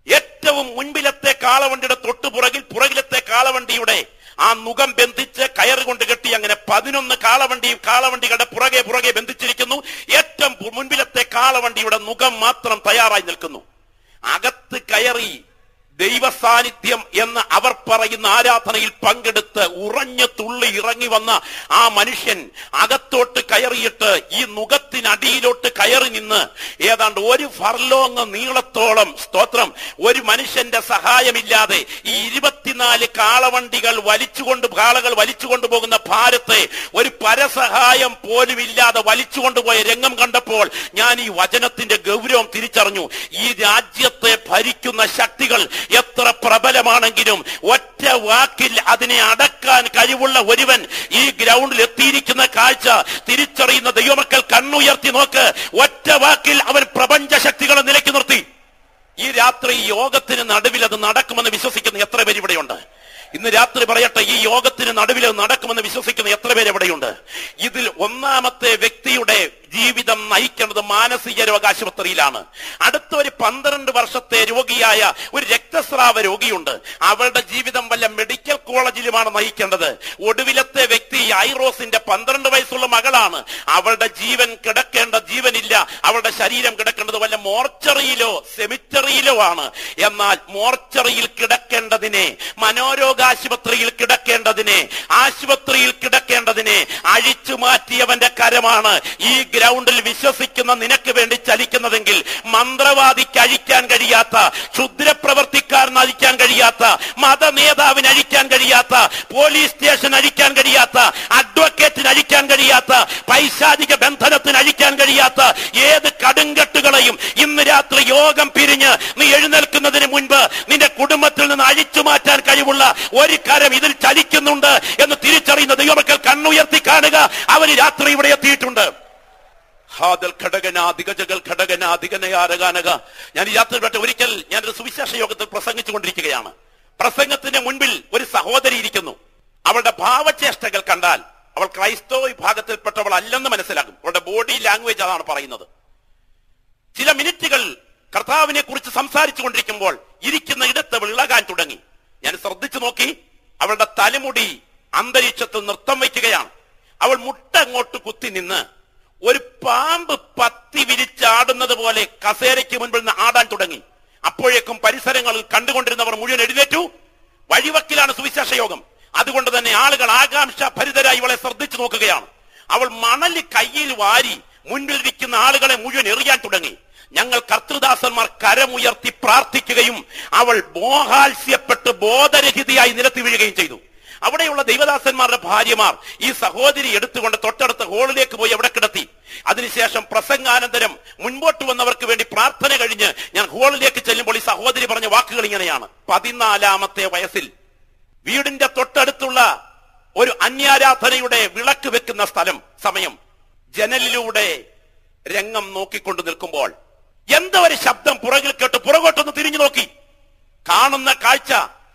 ഏറ്റവും മുൻപിലത്തെ കാളവണ്ടിയുടെ പുറകിലത്തെ കാളവണ്ടിയുടെ ആ നുകം ബന്ധിച്ച് കയറുകൊണ്ട് കെട്ടി അങ്ങനെ 11 കാളവണ്ടികളുടെ പുറകെ ബന്ധിച്ചിരിക്കുന്നു. ഏറ്റവും മുൻപിലത്തെ കാളവണ്ടിയുടെ നുകം മാത്രം തയ്യാറായി നിൽക്കുന്നു. അകത്ത് കയറി ദൈവ സാന്നിധ്യം എന്ന് അവർ പറയുന്ന ആരാധനയിൽ പങ്കെടുത്ത് ഉറഞ്ഞു തുള്ളി ഇറങ്ങി വന്ന ആ മനുഷ്യൻ അകത്തോട്ട് കയറിയിട്ട് ഈ നുകത്തിനടിയിലോട്ട് കയറി നിന്ന് ഏതാണ്ട് 1 ഫർലോങ് നീളത്തോളം, സ്തോത്രം, ഒരു മനുഷ്യന്റെ സഹായമില്ലാതെ ഈ 24 കാളകൾ വലിച്ചുകൊണ്ടു പോകുന്ന ഭാരത്തെ ഒരു പരസഹായം പോലും ഇല്ലാതെ വലിച്ചുകൊണ്ടുപോയ രംഗം കണ്ടപ്പോൾ ഞാൻ ഈ വചനത്തിന്റെ ഗൗരവം തിരിച്ചറിഞ്ഞു. ഈ രാജ്യത്തെ ഭരിക്കുന്ന ശക്തികൾ എത്ര പ്രബലമാണെങ്കിലും ഒറ്റ വാക്കിൽ അതിനെ അടക്കാൻ കഴിവുള്ള ഒരുവൻ ഈ ഗ്രൗണ്ടിൽ എത്തിയിരിക്കുന്ന കാഴ്ച തിരിച്ചറിയുന്ന ദൈവമക്കൾ കണ്ണുയർത്തി നോക്ക്. ഒറ്റ വാക്കിൽ അവൻ പ്രപഞ്ച ശക്തികളെ നിലയ്ക്ക് നിർത്തി. ഈ രാത്രി യോഗത്തിന് നടുവിൽ അത് നടക്കുമെന്ന് വിശ്വസിക്കുന്ന എത്ര പേര് ഇവിടെയുണ്ട്? ഇന്ന് രാത്രി പറയട്ടെ, ഈ യോഗത്തിന് നടുവിൽ നടക്കുമെന്ന് വിശ്വസിക്കുന്ന എത്ര പേര് എവിടെയുണ്ട്? ഇതിൽ ഒന്നാമത്തെ വ്യക്തിയുടെ ജീവിതം നയിക്കേണ്ടത് മാനസിക രോഗാശുപത്രിയിലാണ്. അടുത്ത ഒരു 12 വർഷത്തെ രോഗിയായ ഒരു രക്തസ്രാവ രോഗിയുണ്ട്. അവളുടെ ജീവിതം വല്ല മെഡിക്കൽ കോളേജിലുമാണ് നയിക്കേണ്ടത്. ഒടുവിലത്തെ വ്യക്തി ഐറോസിന്റെ 12 വയസ്സുള്ള മകളാണ്. അവളുടെ ജീവനില്ല. അവളുടെ ശരീരം കിടക്കേണ്ടത് വല്ല മോർച്ചറിയിലോ സെമിറ്ററിയിലോ ആണ്. എന്നാൽ മോർച്ചറിയിൽ കിടക്കേണ്ടതിനെ, മനോരോഗാശുപത്രിയിൽ കിടക്കേണ്ടതിനെ, ആശുപത്രിയിൽ കിടക്കേണ്ടതിനെ അഴിച്ചു മാറ്റിയവന്റെ കരമാണ് ഈ ഗ്രൗണ്ടിൽ വിശ്വസിക്കുന്ന നിനക്ക് വേണ്ടി ചലിക്കുന്നതെങ്കിൽ മന്ത്രവാദിക്ക് അഴിക്കാൻ കഴിയാത്ത, ക്ഷുദ്രപ്രവർത്തിക്കാരന് അഴിക്കാൻ കഴിയാത്ത, മതനേതാവിന് അഴിക്കാൻ കഴിയാത്ത, പോലീസ് സ്റ്റേഷൻ അഴിക്കാൻ കഴിയാത്ത, അഡ്വക്കേറ്റിന് അഴിക്കാൻ കഴിയാത്ത, പൈശാചിക ബന്ധനത്തിന് അഴിക്കാൻ കഴിയാത്ത ഏത് കടുങ്കെട്ടുകളെയും ഇന്ന് രാത്രി യോഗം പിരിഞ്ഞ് നീ എഴുന്നേൽക്കുന്നതിന് മുൻപ് നിന്റെ കുടുംബത്തിൽ നിന്ന് അഴിച്ചു മാറ്റാൻ കഴിവുള്ള ഒരു കരം ഇതിൽ ചലിക്കുന്നുണ്ട് എന്ന് തിരിച്ചറിയുന്ന ദൈവമക്കൾ കണ്ണുയർത്തി കാണുക. അവന് രാത്രി ഇവിടെ എത്തിയിട്ടുണ്ട്. ഞാൻ ഈ യാത്ര ഒരിക്കൽ ഞാനൊരു സുവിശേഷ യോഗത്തിൽ പ്രസംഗിച്ചു കൊണ്ടിരിക്കുകയാണ്. പ്രസംഗത്തിന്റെ മുൻപിൽ ഒരു സഹോദരി ഇരിക്കുന്നു. അവളുടെ ഭാവചേഷ്ടകൾ കണ്ടാൽ അവൾ ക്രൈസ്തവ വിഭാഗത്തിൽപ്പെട്ടവൾ അല്ലെന്ന് മനസ്സിലാകും. അവളുടെ ബോഡി ലാംഗ്വേജ് അതാണ് പറയുന്നത്. ചില മിനിറ്റുകൾ കർത്താവിനെ കുറിച്ച് സംസാരിച്ചു കൊണ്ടിരിക്കുമ്പോൾ ഇരിക്കുന്ന ഇടത്ത് വിളകാൻ തുടങ്ങി. ഞാൻ ശ്രദ്ധിച്ചു നോക്കി. അവളുടെ തലമുടി അന്തരീക്ഷത്തിൽ നൃത്തം വയ്ക്കുകയാണ്. അവൾ മുട്ടങ്ങോട്ട് കുത്തി നിന്ന് ഒരു പാമ്പ് പത്തി വിരിച്ചാടുന്നത് പോലെ കസേരയ്ക്ക് മുൻപിൽ നിന്ന് ആടാൻ തുടങ്ങി. അപ്പോഴേക്കും പരിസരങ്ങളിൽ കണ്ടുകൊണ്ടിരുന്നവർ മുഴുവൻ എഴുന്നേറ്റു. വഴിവക്കിലാണ് സുവിശേഷ യോഗം. അതുകൊണ്ട് തന്നെ ആളുകൾ ആകാംക്ഷ ഭരിതരായി ഇവളെ ശ്രദ്ധിച്ചു നോക്കുകയാണ്. അവൾ മണല് കയ്യിൽ വാരി മുൻപിലിരിക്കുന്ന ആളുകളെ മുഴുവൻ എറിയാൻ തുടങ്ങി. ഞങ്ങൾ കർത്തൃദാസന്മാർ കരമുയർത്തി പ്രാർത്ഥിക്കുകയും അവൾ മോഹാത്സ്യപ്പെട്ട് ബോധരഹിതയായി നിലത്ത് വീഴുകയും ചെയ്തു. അവിടെയുള്ള ദൈവദാസന്മാരുടെ ഭാര്യമാർ ഈ സഹോദരി എടുത്തുകൊണ്ട് തൊട്ടടുത്ത ഹോളിലേക്ക് പോയി അവിടെ കിടത്തി. അതിനുശേഷം പ്രസംഗാനന്തരം മുൻപോട്ട് വന്നവർക്ക് വേണ്ടി പ്രാർത്ഥന കഴിഞ്ഞ് ഞാൻ ഹോളിലേക്ക് ചെല്ലുമ്പോൾ ഈ സഹോദരി പറഞ്ഞ വാക്കുകൾ ഇങ്ങനെയാണ്: 14-ാമത്തെ വയസ്സിൽ വീടിന്റെ തൊട്ടടുത്തുള്ള ഒരു അന്യാരാധനയുടെ വിളക്ക് വെക്കുന്ന സമയം ജനലിലൂടെ രംഗം നോക്കിക്കൊണ്ട് നിൽക്കുമ്പോൾ എന്തോ ഒരു ശബ്ദം പുറകിൽ കേട്ട് പുറകോട്ടൊന്ന് തിരിഞ്ഞു നോക്കി. കാണുന്ന കാഴ്ച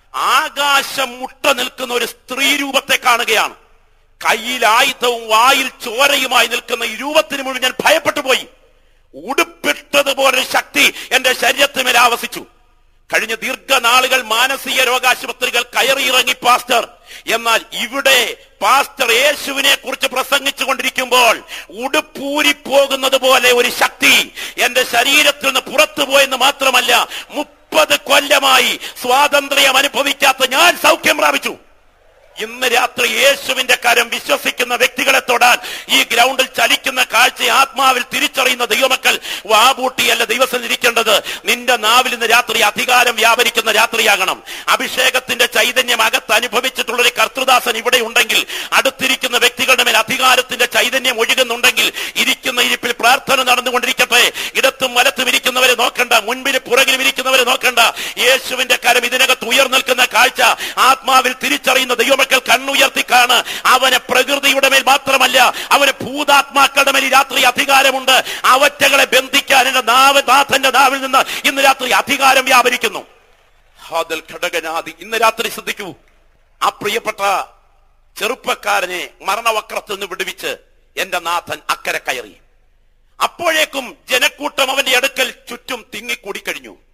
ആകാശം മുട്ട നിൽക്കുന്ന ഒരു സ്ത്രീ രൂപത്തെ കാണുകയാണ്. കയ്യിൽ ആയുധവും വായിൽ ചോരയുമായി നിൽക്കുന്ന ഈ രൂപത്തിന് മുഴുവൻ ഞാൻ ഭയപ്പെട്ടു പോയി. ഉടുപ്പിട്ടതുപോലൊരു ശക്തി എന്റെ ശരീരത്തിന്മേൽ ആവസിച്ചു. കഴിഞ്ഞ ദീർഘനാളുകൾ മാനസിക രോഗാശുപത്രികൾ കയറിയിറങ്ങി പാസ്റ്റർ. എന്നാൽ ഇവിടെ പാസ്റ്റർ യേശുവിനെ കുറിച്ച് പ്രസംഗിച്ചു കൊണ്ടിരിക്കുമ്പോൾ ഉടുപ്പൂരി പോകുന്നത് പോലെ ഒരു ശക്തി എന്റെ ശരീരത്തിൽ നിന്ന് പുറത്തു പോയെന്ന് മാത്രമല്ല 30 കൊല്ലമായി സ്വാതന്ത്ര്യം അനുഭവിക്കാത്ത ഞാൻ സൗഖ്യം പ്രാപിച്ചു. ഇന്ന് രാത്രി യേശുവിന്റെ കരം വിശ്വസിക്കുന്ന വ്യക്തികളെ തൊടാൻ ഈ ഗ്രൗണ്ടിൽ ചലിക്കുന്ന കാഴ്ച ആത്മാവിൽ തിരിച്ചറിയുന്ന ദൈവമക്കൾ വാബൂട്ടിയല്ല ദിവസം ഇരിക്കേണ്ടത്. നിന്റെ നാവിൽ ഇന്ന് രാത്രി അധികാരം വ്യാപരിക്കുന്ന രാത്രിയാകണം. അഭിഷേകത്തിന്റെ ചൈതന്യം അകത്ത് അനുഭവിച്ചിട്ടുള്ളൊരു കർത്തൃദാസൻ ഇവിടെ ഉണ്ടെങ്കിൽ, അടുത്തിരിക്കുന്ന വ്യക്തികളുടെ മേൽ അധികാരത്തിന്റെ ചൈതന്യം ഒഴുകുന്നുണ്ടെങ്കിൽ ഇരിക്കുന്ന ഇരിപ്പിൽ പ്രാർത്ഥന നടന്നുകൊണ്ടിരിക്കട്ടെ. ഇടത്തും വലത്തും ഇരിക്കുന്നവരെ നോക്കണ്ട, മുൻപിലും പുറകിലും ഇരിക്കുന്നവരെ നോക്കണ്ട. യേശുവിന്റെ കരം ഇതിനകത്ത് ഉയർന്നിൽക്കുന്ന കാഴ്ച ആത്മാവിൽ തിരിച്ചറിയുന്ന ദൈവമക്കൾ കണ്ണുയർത്തി കാണ്. അവന് പ്രകൃതിയുടെ മേൽ മാത്രമല്ല, അവന് ഭൂതാത്മാക്കളുടെ മേൽ രാത്രി അധികാരമുണ്ട്. അവറ്റകളെ ബന്ധിക്കാൻ എന്റെ നാഥന്റെ നാവിൽ നിന്ന് ഇന്ന് രാത്രി അധികാരം വ്യാപരിക്കുന്നു. ഇന്ന് രാത്രി ശ്രദ്ധിക്കൂ. ആ പ്രിയപ്പെട്ട ചെറുപ്പക്കാരനെ മരണവക്രത്തിൽ നിന്ന് വിടുവിച്ച് എന്റെ നാഥൻ അക്കരെ കയറി. അപ്പോഴേക്കും ജനക്കൂട്ടം അവന്റെ അടുക്കൽ ചുറ്റും തിങ്ങിക്കൂടിക്കഴിഞ്ഞു.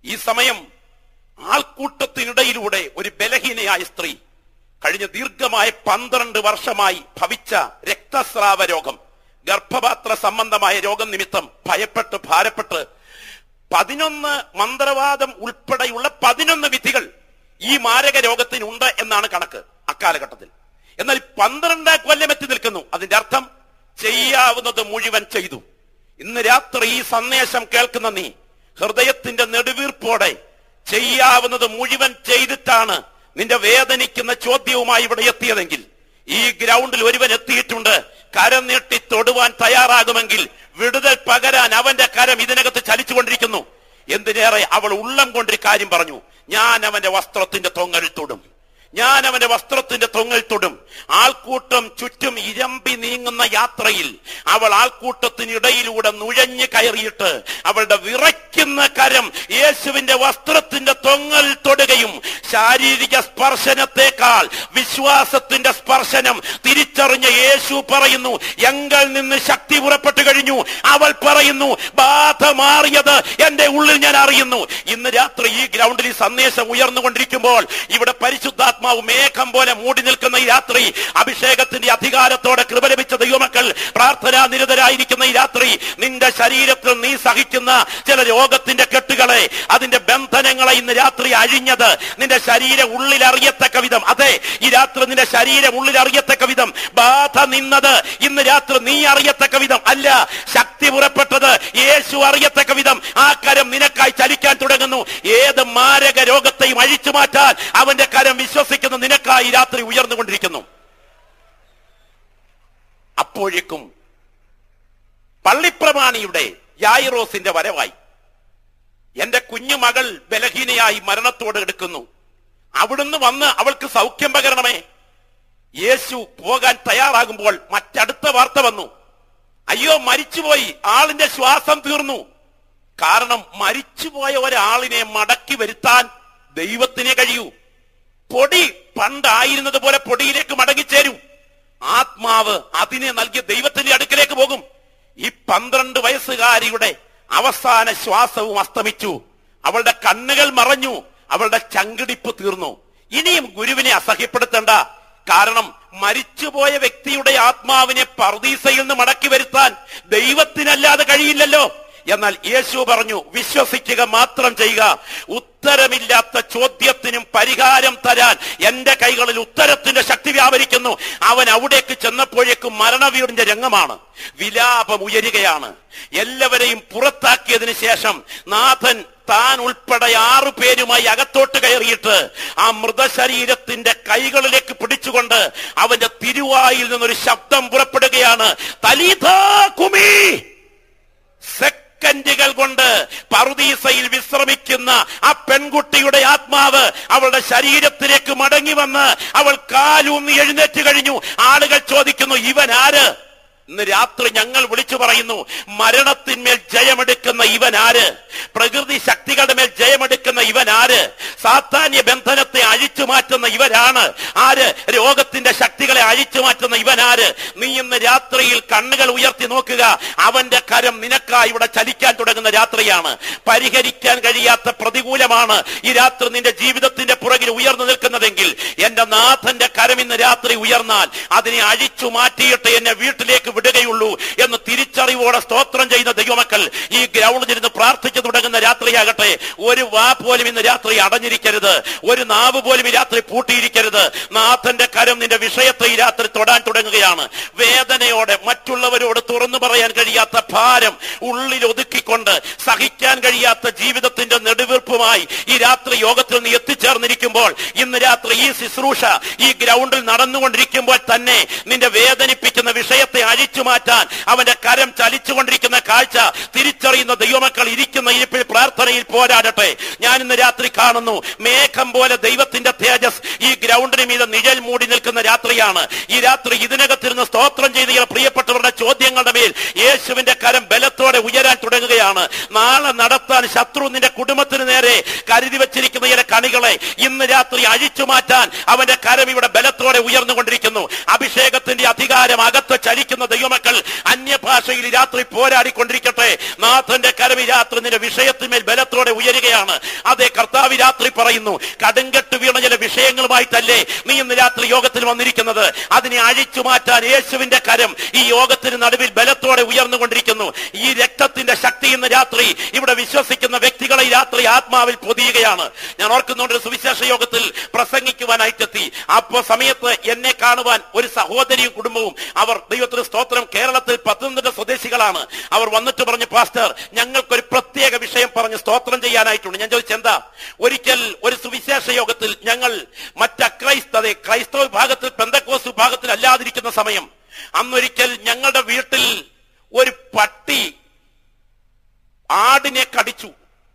ഈ സമയം ആൾക്കൂട്ടത്തിനിടയിലൂടെ ഒരു ബലഹീനയായ സ്ത്രീ കഴിഞ്ഞ ദീർഘമായ 12 വർഷമായി ഭവിച്ച രക്തസ്രാവ രോഗം, ഗർഭപാത്ര സംബന്ധമായ രോഗം നിമിത്തം ഭയപ്പെട്ട് ഭാരപ്പെട്ട് 11 മന്ത്രവാദം ഉൾപ്പെടെയുള്ള 11 വിധികൾ ഈ മാരക രോഗത്തിനുണ്ട് എന്നാണ് കണക്ക് അക്കാലഘട്ടത്തിൽ. എന്നാൽ 12 കൊല്ലം എത്തി നിൽക്കുന്നു. അതിന്റെ അർത്ഥം ചെയ്യാവുന്നത് മുഴുവൻ ചെയ്തു. ഇന്ന് രാത്രി ഈ സന്ദേശം കേൾക്കുന്ന നീ ഹൃദയത്തിന്റെ നെടുവീർപ്പോടെ ചെയ്യാവുന്നത് മുഴുവൻ ചെയ്തിട്ടാണ് നിന്റെ വേദനിക്കുന്ന ചോദ്യവുമായി ഇവിടെ എത്തിയതെങ്കിൽ, ഈ ഗ്രൗണ്ടിൽ ഒരുവൻ എത്തിയിട്ടുണ്ട്. കരം നീട്ടി തൊടുവാൻ തയ്യാറാകുമെങ്കിൽ വിടുതൽ പകരാൻ അവന്റെ കരം ഇതിനകത്ത് ചലിച്ചുകൊണ്ടിരിക്കുന്നു. എന്തിനേറെ അവൾ ഉള്ളം കൊണ്ടൊരു കാര്യം പറഞ്ഞു, ഞാൻ അവന്റെ വസ്ത്രത്തിന്റെ തൊങ്ങൽ തൊടും, ഞാൻ അവന്റെ വസ്ത്രത്തിന്റെ തൊങ്ങൽ തൊടും. ആൾക്കൂട്ടം ചുറ്റും ഇരമ്പി നീങ്ങുന്ന യാത്രയിൽ അവൾ ആൾക്കൂട്ടത്തിനിടയിലൂടെ നുഴഞ്ഞു കയറിയിട്ട് അവളുടെ വിറയ്ക്കുന്ന കരം യേശുവിന്റെ വസ്ത്രത്തിന്റെ തൊങ്ങൽ തൊടുകയും, ശാരീരിക സ്പർശനത്തെക്കാൾ വിശ്വാസത്തിന്റെ സ്പർശനം തിരിച്ചറിഞ്ഞ യേശു പറയുന്നു, എങ്കിൽ നിന്ന് ശക്തി പുറപ്പെട്ടു കഴിഞ്ഞു. അവൾ പറയുന്നു, ബാധ മാറിയത് എന്റെ ഉള്ളിൽ ഞാൻ അറിയുന്നു. ഇന്ന് രാത്രി ഈ ഗ്രൗണ്ടിൽ ഈ സന്ദേശം ഉയർന്നുകൊണ്ടിരിക്കുമ്പോൾ ഇവിടെ പരിശുദ്ധാത്മാവ് മേഘം പോലെ മൂടി നിൽക്കുന്ന ഈ രാത്രി, അഭിഷേകത്തിന്റെ അധികാരത്തോടെ കൃപ ലഭിച്ച ദൈവമക്കൾ പ്രാർത്ഥനാ നിരതരായിരിക്കുന്ന ഈ രാത്രി, നിന്റെ ശരീരത്തിൽ നീ സഹിക്കുന്ന ചില രോഗത്തിന്റെ കെട്ടുകളെ, അതിന്റെ ബന്ധനങ്ങളെ ഇന്ന് രാത്രി അഴിഞ്ഞത് നിന്റെ ശരീരം ഉള്ളിൽ അറിയത്തക്ക വിധം, അതെ ഈ രാത്രി നിന്റെ ശരീരം ഉള്ളിൽ അറിയത്തക്ക വിധം, ബാധ നിന്നത് ഇന്ന് രാത്രി നീ അറിയത്തക്ക വിധം അല്ല, ശക്തി പുറപ്പെട്ടത് യേശു അറിയത്തക്ക വിധം ആ കരം നിനക്കായി ചലിക്കാൻ തുടങ്ങുന്നു. ഏത് മാരക രോഗത്തെയും അഴിച്ചു മാറ്റാൻ അവന്റെ കരം വിശ്വസിക്കുന്ന നിനക്കായി രാത്രി ഉയർന്നുകൊണ്ടിരിക്കുന്നു. അപ്പോഴേക്കും പള്ളിപ്രമാണിയുടെ യായിറോസിന്റെ വരവായി. എന്റെ കുഞ്ഞു മകൾ ബലഹീനയായി മരണത്തോട് എടുക്കുന്നു, അവിടുന്ന് വന്ന് അവൾക്ക് സൗഖ്യം പകരണമേ. യേശു പോകാൻ തയ്യാറാകുമ്പോൾ മറ്റടുത്ത വാർത്ത വന്നു, അയ്യോ മരിച്ചുപോയി, ആളിന്റെ ശ്വാസം തീർന്നു. കാരണം മരിച്ചുപോയ ഒരാളിനെ മടക്കി വരുത്താൻ ദൈവത്തിനെ കഴിയൂ. പൊടി പണ്ടായിരുന്നത് പോലെ പൊടിയിലേക്ക് മടങ്ങിച്ചേരും. ആത്മാവ് അതിനെ നൽകിയ ദൈവത്തിന്റെ അടുക്കലേക്ക് പോകും. ഈ 12 വയസ്സുകാരിയുടെ അവസാന ശ്വാസവും അസ്തമിച്ചു, അവളുടെ കണ്ണുകൾ മറഞ്ഞു, അവളുടെ ചങ്കിടിപ്പ് തീർന്നു. ഇനിയും ഗുരുവിനെ അസഹ്യപ്പെടുത്തേണ്ട. കാരണം മരിച്ചുപോയ വ്യക്തിയുടെ ആത്മാവിനെ പർദീസയിൽ നിന്ന് മടക്കി വരുത്താൻ ദൈവത്തിനല്ലാതെ കഴിയില്ലല്ലോ. എന്നാൽ യേശു പറഞ്ഞു, വിശ്വസിക്കുക മാത്രം ചെയ്യുക. ഉത്തരമില്ലാത്ത ചോദ്യത്തിനും പരിഹാരം തരാൻ എന്റെ കൈകളിൽ ഉത്തരത്തിന്റെ ശക്തി വ്യാപരിക്കുന്നു. അവൻ അവിടേക്ക് ചെന്നപ്പോഴേക്കും മരണവീടിന്റെ രംഗമാണ്, വിലാപം ഉയരുകയാണ്. എല്ലാവരെയും പുറത്താക്കിയതിനു ശേഷം നാഥൻ താൻ ഉൾപ്പെടെ 6 പേരുമായി അകത്തോട്ട് കയറിയിട്ട് ആ മൃതശരീരത്തിന്റെ കൈകളിലേക്ക് പിടിച്ചുകൊണ്ട് അവന്റെ തിരുവായിൽ നിന്നൊരു ശബ്ദം പുറപ്പെടുകയാണ്, തലീഥാ കുമി. സെക്കൻഡുകൾ കൊണ്ട് പറുദീസയിൽ വിശ്രമിക്കുന്ന ആ പെൺകുട്ടിയുടെ ആത്മാവ് അവളുടെ ശരീരത്തിലേക്ക് മടങ്ങി വന്ന് അവൾ കാലൂന്നി എഴുന്നേറ്റ് കഴിഞ്ഞു. ആളുകൾ ചോദിക്കുന്നു, ഇവൻ ആര്? ഇന്ന് രാത്രി ഞങ്ങൾ വിളിച്ചു പറയുന്നു, മരണത്തിന്മേൽ ജയമെടുക്കുന്ന ഇവൻ ആര്? പ്രകൃതി ശക്തികളുടെ മേൽ ജയമെടുക്കുന്ന ഇവൻ ആര്? സാത്താന്യ ബന്ധനത്തെ അഴിച്ചു മാറ്റുന്ന ഇവരാണ് ആര്? രോഗത്തിന്റെ ശക്തികളെ അഴിച്ചു മാറ്റുന്ന ഇവൻ ആര്? നീ ഇന്ന് രാത്രിയിൽ കണ്ണുകൾ ഉയർത്തി നോക്കുക, അവന്റെ കരം നിനക്കായി ഇവിടെ ചലിക്കാൻ തുടങ്ങുന്ന രാത്രിയാണ്. പരിഹരിക്കാൻ കഴിയാത്ത പ്രതികൂലമാണ് ഈ രാത്രി നിന്റെ ജീവിതത്തിന്റെ പുറകിൽ ഉയർന്നു നിൽക്കുന്നതെങ്കിൽ, എന്റെ നാഥന്റെ കരം ഇന്ന് രാത്രി ഉയർന്നാൽ അതിനെ അഴിച്ചു മാറ്റിയിട്ട് എന്നെ വീട്ടിലേക്ക് വിടുകയുള്ളൂ എന്ന് തിരിച്ചറിവോടെ സ്തോത്രം ചെയ്യുന്ന ദൈവമക്കൾ ഈ ഗ്രൗണ്ടിൽ ഇരുന്ന് പ്രാർത്ഥിച്ചു തുടങ്ങുന്ന രാത്രിയാകട്ടെ. ഒരു വാ പോലും ഇന്ന് രാത്രി അടഞ്ഞിരിക്കരുത്, ഒരു നാവ് പോലും ഈ രാത്രി പൂട്ടിയിരിക്കരുത്. നാഥന്റെ കരം നിന്റെ വിഷയത്തെ ഈ രാത്രി തൊടാൻ തുടങ്ങുകയാണ്. വേദനയോടെ മറ്റുള്ളവരോട് തുറന്നു പറയാൻ കഴിയാത്ത ഭാരം ഉള്ളിൽ ഒതുക്കിക്കൊണ്ട് സഹിക്കാൻ കഴിയാത്ത ജീവിതത്തിന്റെ നെടുവീർപ്പുമായി ഈ രാത്രി യോഗത്തിൽ നീ എത്തിച്ചേർന്നിരിക്കുമ്പോൾ, ഇന്ന് രാത്രി ഈ ശുശ്രൂഷ ഈ ഗ്രൗണ്ടിൽ നടന്നുകൊണ്ടിരിക്കുമ്പോൾ തന്നെ നിന്റെ വേദനിപ്പിക്കുന്ന വിഷയത്തെ അഴിച്ചു മാറ്റാൻ അവന്റെ കരം ചലിച്ചുകൊണ്ടിരിക്കുന്ന കാഴ്ച തിരിച്ചറിയുന്ന ദൈവമക്കൾ ഇരിക്കുന്ന ഇരിപ്പിൽ പ്രാർത്ഥനയിൽ പോരാടട്ടെ. ഞാൻ ഇന്ന് രാത്രി കാണുന്നു, മേഘം പോലെ ദൈവത്തിന്റെ തേജസ് ഈ ഗ്രൗണ്ടിന് മീതെ നിഴൽ മൂടി നിൽക്കുന്ന രാത്രിയാണ്. ഈ രാത്രി ഇതിനകത്തിരുന്ന് സ്തോത്രം ചെയ്ത പ്രിയപ്പെട്ടവരുടെ ചോദ്യങ്ങളുടെ മേൽ യേശുവിന്റെ കരം ബലത്തോടെ ഉയരാൻ തുടങ്ങുകയാണ്. നാളെ നടത്താൻ ശത്രു നിന്റെ കുടുംബത്തിന് നേരെ കരുതി വെച്ചിരിക്കുന്ന ചില കണികളെ ഇന്ന് രാത്രി അഴിച്ചു മാറ്റാൻ അവന്റെ കരം ഇവിടെ ബലത്തോടെ ഉയർന്നുകൊണ്ടിരിക്കുന്നു. അഭിഷേകത്തിന്റെ അധികാരം അകത്ത് ചലിക്കുന്ന ദൈവമക്കൾ അന്യഭാഷയിൽ രാത്രി പോരാടിക്കൊണ്ടിരിക്കട്ടെ. നാഥന്റെ കരം ഈ രാത്രി നിന്റെ വിഷയത്തിന്മേൽ ബലത്തോടെ ഉയരുകയാണ്. അതേ കർത്താവ് രാത്രി പറയുന്നു, കടുങ്കെട്ട് വീണ ചില വിഷയങ്ങളുമായിട്ടല്ലേ നീ ഇന്ന് രാത്രി യോഗത്തിൽ വന്നിരിക്കുന്നത്. അതിനെ അഴിച്ചു മാറ്റാൻ യേശുവിന്റെ കരം ഈ യോഗത്തിന് നടുവിൽ ബലത്തോടെ ഉയർന്നുകൊണ്ടിരിക്കുന്നു. ഈ രക്തത്തിന്റെ ശക്തി ഇന്ന് രാത്രി ഇവിടെ വിശ്വസിക്കുന്ന വ്യക്തികളെ ഈ രാത്രി ആത്മാവിൽ പൊതിയുകയാണ്. ഞാൻ ഓർക്കുന്നുണ്ട്, സുവിശേഷ യോഗത്തിൽ പ്രസംഗിക്കുവാനായിട്ടെത്തി. അപ്പോ സമയത്ത് എന്നെ കാണുവാൻ ഒരു സഹോദരിയും കുടുംബവും, അവർ ദൈവത്തിന് സ്തോത്രം കേരളത്തിൽ പത്തനംതിട്ട സ്വദേശികളാണ്. അവർ വന്നിട്ട് പറഞ്ഞു, പാസ്റ്റർ ഞങ്ങൾക്കൊരു പ്രത്യേക വിഷയം പറഞ്ഞ് സ്തോത്രം ചെയ്യാനായിട്ടുണ്ട്. ഞാൻ ചോദിച്ചെന്താ? ഒരിക്കൽ ഒരു സുവിശേഷ യോഗത്തിൽ ഞങ്ങൾ ക്രൈസ്തവ വിഭാഗത്തിൽ പെന്തക്കോസ്ത് വിഭാഗത്തിൽ അല്ലാതിരിക്കുന്ന സമയം, അന്നൊരിക്കൽ ഞങ്ങളുടെ വീട്ടിൽ ഒരു പട്ടി ആടിനെ കടിച്ചു.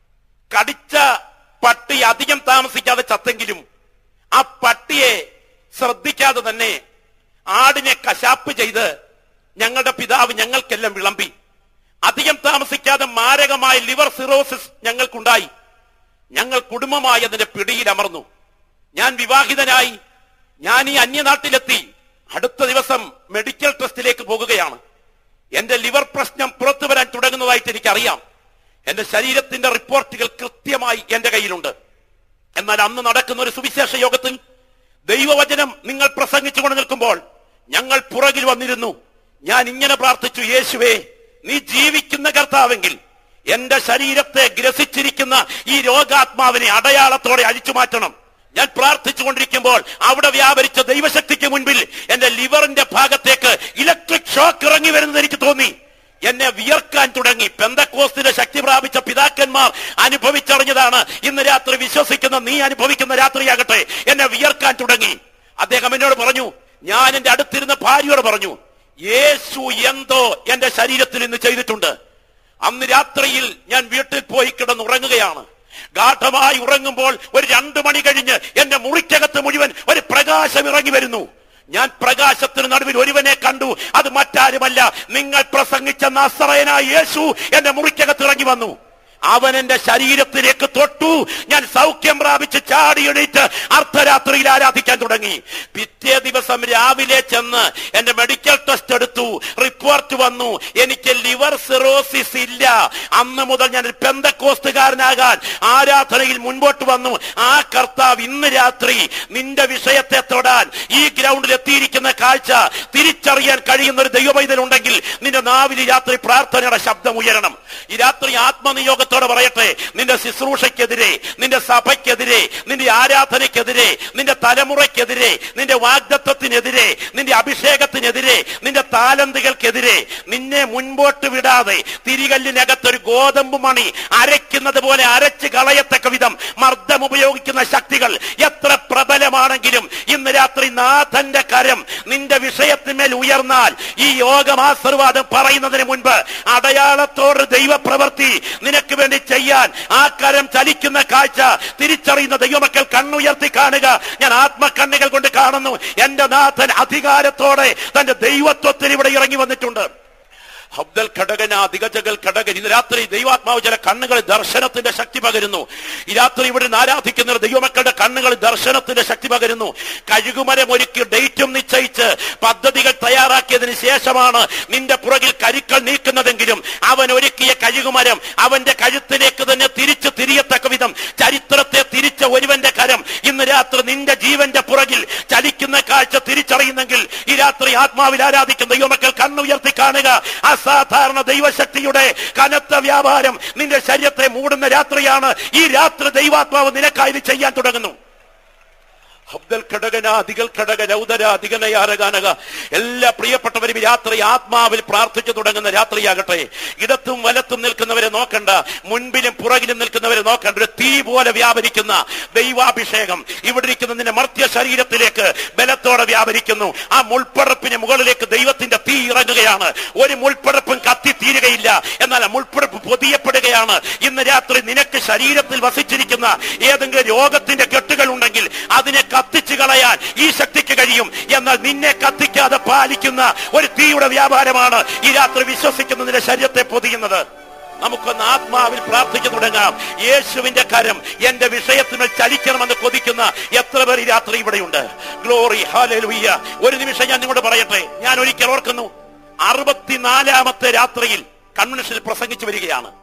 കടിച്ച പട്ടി അധികം താമസിക്കാതെ ചത്തെങ്കിലും ആ പട്ടിയെ ശ്രദ്ധിക്കാതെ തന്നെ ആടിനെ കശാപ്പ് ചെയ്ത് ഞങ്ങളുടെ പിതാവ് ഞങ്ങൾക്കെല്ലാം വിളമ്പി. അധികം താമസിക്കാതെ മാരകമായ ലിവർ സിറോസിസ് ഞങ്ങൾക്കുണ്ടായി. ഞങ്ങൾ കുടുംബമായി അതിന്റെ പിടിയിലമർന്നു. ഞാൻ വിവാഹിതനായി. ഞാൻ ഈ അന്യനാട്ടിലെത്തി. അടുത്ത ദിവസം മെഡിക്കൽ ടെസ്റ്റിലേക്ക് പോകുകയാണ്. എന്റെ ലിവർ പ്രശ്നം പുറത്തു വരാൻ തുടങ്ങുന്നതായിട്ട് എനിക്കറിയാം. എന്റെ ശരീരത്തിന്റെ റിപ്പോർട്ടുകൾ കൃത്യമായി എന്റെ കയ്യിലുണ്ട്. എന്നാൽ അന്ന് നടക്കുന്ന ഒരു സുവിശേഷ യോഗത്തിൽ ദൈവവചനം നിങ്ങൾ പ്രസംഗിച്ചുകൊണ്ട് നിൽക്കുമ്പോൾ ഞങ്ങൾ പുറകിൽ വന്നിരുന്നു. ഞാൻ ഇങ്ങനെ പ്രാർത്ഥിച്ചു, യേശുവേ, നീ ജീവിക്കുന്ന കർത്താവെങ്കിൽ എന്റെ ശരീരത്തെ ഗ്രസിച്ചിരിക്കുന്ന ഈ രോഗാത്മാവിനെ അടയാളത്തോടെ അഴിച്ചു മാറ്റണം. ഞാൻ പ്രാർത്ഥിച്ചുകൊണ്ടിരിക്കുമ്പോൾ അവിടെ വ്യാപരിച്ച ദൈവശക്തിക്ക് മുൻപിൽ എന്റെ ലിവറിന്റെ ഭാഗത്തേക്ക് ഇലക്ട്രിക് ഷോക്ക് ഇറങ്ങി വരുന്നത് എനിക്ക് തോന്നി. എന്നെ വിയർക്കാൻ തുടങ്ങി. പെന്തക്കോസ്തിന്റെ ശക്തി പ്രാപിച്ച പിതാക്കന്മാർ അനുഭവിച്ചറിഞ്ഞതാണ് ഇന്ന് രാത്രി വിശ്വസിക്കുന്ന നീ അനുഭവിക്കുന്ന രാത്രിയാകട്ടെ. എന്നെ വിയർക്കാൻ തുടങ്ങി. അദ്ദേഹം എന്നോട് പറഞ്ഞു, ഞാൻ എന്റെ അടുത്തിരുന്ന ഭാര്യയോട് പറഞ്ഞു, യേശു എന്തോ എന്റെ ശരീരത്തിൽ ഇന്ന് ചെയ്തിട്ടുണ്ട്. അന്ന് രാത്രിയിൽ ഞാൻ വീട്ടിൽ പോയി കിടന്നുറങ്ങുകയാണ്. ഗാഠമായി ഉറങ്ങുമ്പോൾ ഒരു 2 മണി കഴിഞ്ഞ് എന്റെ മുറിക്കകത്ത് മുഴുവൻ ഒരു പ്രകാശം ഇറങ്ങി വരുന്നു. ഞാൻ പ്രകാശത്തിന് നടുവിൽ ഒരുവനെ കണ്ടു. അത് മറ്റാരുമല്ല, നിങ്ങൾ പ്രസംഗിച്ച നസറയനായ യേശു എന്റെ മുറിക്കകത്ത് ഇറങ്ങി വന്നു. അവൻ എന്റെ ശരീരത്തിലേക്ക് തൊട്ടു. ഞാൻ സൗഖ്യം പ്രാപിച്ച് ചാടി എണീറ്റ് അർദ്ധരാത്രിയിൽ ആരാധിക്കാൻ തുടങ്ങി. പിറ്റേ ദിവസം രാവിലെ ചെന്ന് എന്റെ മെഡിക്കൽ ടെസ്റ്റ് എടുത്തു. റിപ്പോർട്ട് വന്നു, എനിക്ക് ലിവർ സിറോസിസ് ഇല്ല. അന്ന് മുതൽ ഞാൻ പെന്തക്കോസ്തുകാരനാകാൻ ആരാധനയിൽ മുൻപോട്ട് വന്നു. ആ കർത്താവ് ഇന്ന് രാത്രി നിന്റെ വിഷയത്തെ തൊടാൻ ഈ ഗ്രൗണ്ടിൽ എത്തിയിരിക്കുന്ന കാഴ്ച തിരിച്ചറിയാൻ കഴിയുന്ന ഒരു ദൈവപൈതലുണ്ടെങ്കിൽ നിന്റെ നാവിൽ ഈ രാത്രി പ്രാർത്ഥനയുടെ ശബ്ദം ഉയരണം. ഈ രാത്രി ആത്മനിയോഗ പറയട്ടെ, നിന്റെ ശുശ്രൂഷയ്ക്കെതിരെ, നിന്റെ സഭയ്ക്കെതിരെ, നിന്റെ ആരാധനയ്ക്കെതിരെ, നിന്റെ തലമുറയ്ക്കെതിരെ, നിന്റെ വാഗ്ദത്തത്തിനെതിരെ, നിന്റെ അഭിഷേകത്തിനെതിരെ, നിന്റെ താലന്തുകൾക്കെതിരെ നിന്നെ മുൻപോട്ട് വിടാതെ തിരികല്ലിനകത്തൊരു ഗോതമ്പ് മണി അരയ്ക്കുന്നത് പോലെ അരച്ച് കളയത്തക്ക വിധം മർദ്ദം ഉപയോഗിക്കുന്ന ശക്തികൾ എത്ര പ്രബലമാണെങ്കിലും ഇന്ന് രാത്രി നാഥന്റെ കരം നിന്റെ വിഷയത്തിന്മേൽ ഉയർന്നാൽ ഈ യോഗം ആശീർവാദം പറയുന്നതിന് മുൻപ് അടയാളത്തോട് ദൈവപ്രവൃത്തി നിനക്ക് വേണ്ടി ചെയ്യാൻ ആ കരം ചലിക്കുന്ന കാഴ്ച തിരിച്ചറിയുന്ന ദൈവമക്കൾ കണ്ണുയർത്തി കാണുക. ഞാൻ ആത്മകണ്ണുകൾ കൊണ്ട് കാണുന്നു, എന്റെ നാഥൻ അധികാരത്തോടെ തന്റെ ദൈവത്വത്തിൽ ഇവിടെ ഇറങ്ങി വന്നിട്ടുണ്ട്. ഹബ്ദൽ ഘടകന ദിഗജകൾ ഘടകൻ. ഇന്ന് രാത്രി ദൈവാത്മാവ് ചില കണ്ണുകൾ ദർശനത്തിന്റെ ശക്തി പകരുന്നു. ഈ രാത്രി ഇവിടെ ആരാധിക്കുന്ന ദൈവമക്കളുടെ കണ്ണുകൾ ദർശനത്തിന്റെ ശക്തി പകരുന്നു. കഴുകുമരം ഒരുക്കി ഡേറ്റും നിശ്ചയിച്ച് പദ്ധതികൾ തയ്യാറാക്കിയതിന് ശേഷമാണ് നിന്റെ പുറകിൽ കരുക്കൾ നീക്കുന്നതെങ്കിലും അവൻ ഒരുക്കിയ കഴുകുമരം അവന്റെ കഴുത്തിലേക്ക് തന്നെ തിരിച്ചു തിരിയത്തക്ക വിധം ചരിത്രത്തെ തിരിച്ച ഒരുവന്റെ കരം ഇന്ന് രാത്രി നിന്റെ ജീവന്റെ പുറകിൽ ചലിക്കുന്ന കാഴ്ച തിരിച്ചറിയുന്നെങ്കിൽ ഈ രാത്രി ആത്മാവിൽ ആരാധിക്കുന്ന ദൈവമക്കൾ കണ്ണുയർത്തി കാണുക. അസാധാരണ ദൈവശക്തിയുടെ കനത്ത വ്യാപാരം നിന്റെ ശരീരത്തെ മൂടുന്ന രാത്രിയാണ്. ഈ രാത്രി ദൈവാത്മാവ് നിനക്കായി ചെയ്യാൻ തുടങ്ങുന്നു. എല്ലാ പ്രിയപ്പെട്ടവരും രാത്രി ആത്മാവിൽ പ്രാർത്ഥിച്ചു തുടങ്ങുന്ന രാത്രിയാകട്ടെ. ഇടത്തും വലത്തും നിൽക്കുന്നവരെ നോക്കണ്ട, മുൻപിലും പുറകിലും നിൽക്കുന്നവരെ നോക്കണ്ട. ഒരു തീ പോലെ വ്യാപരിക്കുന്ന ദൈവാഭിഷേകം ഇവിടെ ഇരിക്കുന്ന നിന്റെ മർത്യ ശരീരത്തിലേക്ക് ബലത്തോടെ വ്യാപരിക്കുന്നു. ആ മുൾപ്പടപ്പിന് മുകളിലേക്ക് ദൈവത്തിന്റെ തീ ഇറങ്ങുകയാണ്. ഒരു മുൾപ്പടപ്പും കത്തി തീരുകയില്ല, എന്നാൽ ആ മുൾപ്പടപ്പ് പൊതിയപ്പെടുകയാണ്. ഇന്ന് രാത്രി നിനക്ക് ശരീരത്തിൽ വസിച്ചിരിക്കുന്ന ഏതെങ്കിലും രോഗത്തിന്റെ കെട്ടുകൾ ഉണ്ടെങ്കിൽ അതിനെ കത്തിച്ചു കളയാൻ ഈ ശക്തിക്ക് കഴിയും. എന്നാൽ നിന്നെ കത്തിക്കാതെ പാലിക്കുന്ന ഒരു തീയുടെ വ്യാപാരമാണ് ഈ രാത്രി വിശ്വസിക്കുന്നതിന്റെ ശരീരത്തെ പൊതിയുന്നത്. നമുക്കൊന്ന് ആത്മാവിൽ പ്രാർത്ഥിച്ചു തുടങ്ങാം. യേശുവിന്റെ കരം എന്റെ വിഷയത്തിന്മേൽ ചലിക്കണമെന്ന് കൊതിക്കുന്ന എത്ര പേർ ഈ രാത്രി ഇവിടെയുണ്ട്? Glory, hallelujah. ഒരു നിമിഷം ഞാൻ നിങ്ങളോട് പറയട്ടെ. ഞാൻ ഒരിക്കൽ ഓർക്കുന്നു, 64-ാമത്തെ രാത്രിയിൽ കൺവെൻഷനിൽ പ്രസംഗിച്ചു വരികയാണ്.